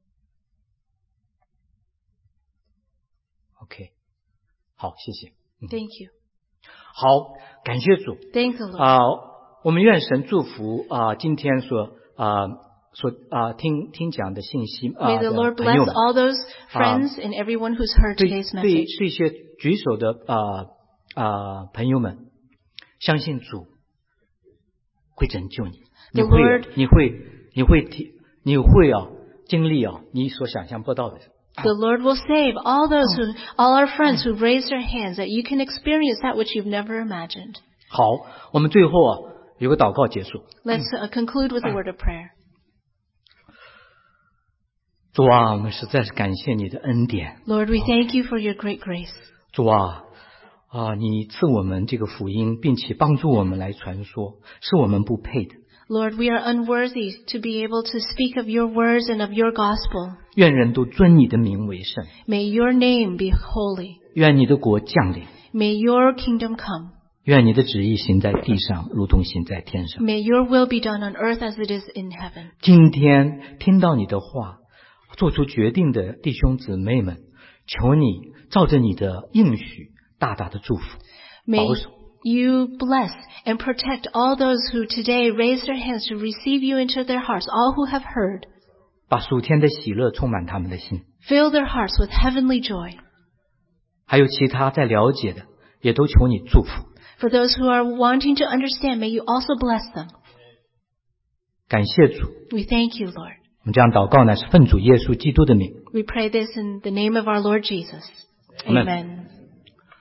OK， 好，谢谢。 Thank you. 好，感谢主 Thank the Lord. 啊、我们愿神祝福啊、今天所啊、所啊、听听讲的信息啊、 May the 的 Lord 朋友 bless 们， all those friends and everyone who's heard 对 today's 对 message. 这些举手的啊啊、朋友们，相信主会拯救你，你 The 会 Lord- 你会你会体你会啊经历啊你所想象不到的。 The Lord will save all those who, all our friends who raise their hands, that you can experience that which you've never imagined. 好，我们最后啊有个祷告结束。 Let's uh, conclude with a word of prayer. 主啊，我们实在是感谢你的恩典。 Lord, we thank you for your great grace. 主啊，啊，你赐我们这个福音，并且帮助我们来传说，是我们不配的。 Lord, we are unworthy to be able to speak of your words and of your gospel. 愿人都尊你的名为圣， May your name be holy. 愿你的国降临， May your kingdom come. 愿你的旨意行在地上，如同行在天上。 May your will be done on earth as it is in heaven. 今天听到你的话，做出决定的弟兄姊妹们，求你照着你的应许，大大的祝福， May 保守。 you bless and protect all those who today raise their hands to receive you into their hearts, all who have heard. 把属天的喜乐充满他们的心。 Fill their hearts with heavenly joy. 还有其他在了解的，也都求你祝福。 For those who are wanting to understand, may you also bless them. 感谢主， We thank you, Lord. 我们这样祷告呢，是奉主耶稣基督的名。 We pray this in the name of our Lord Jesus. Amen. Amen.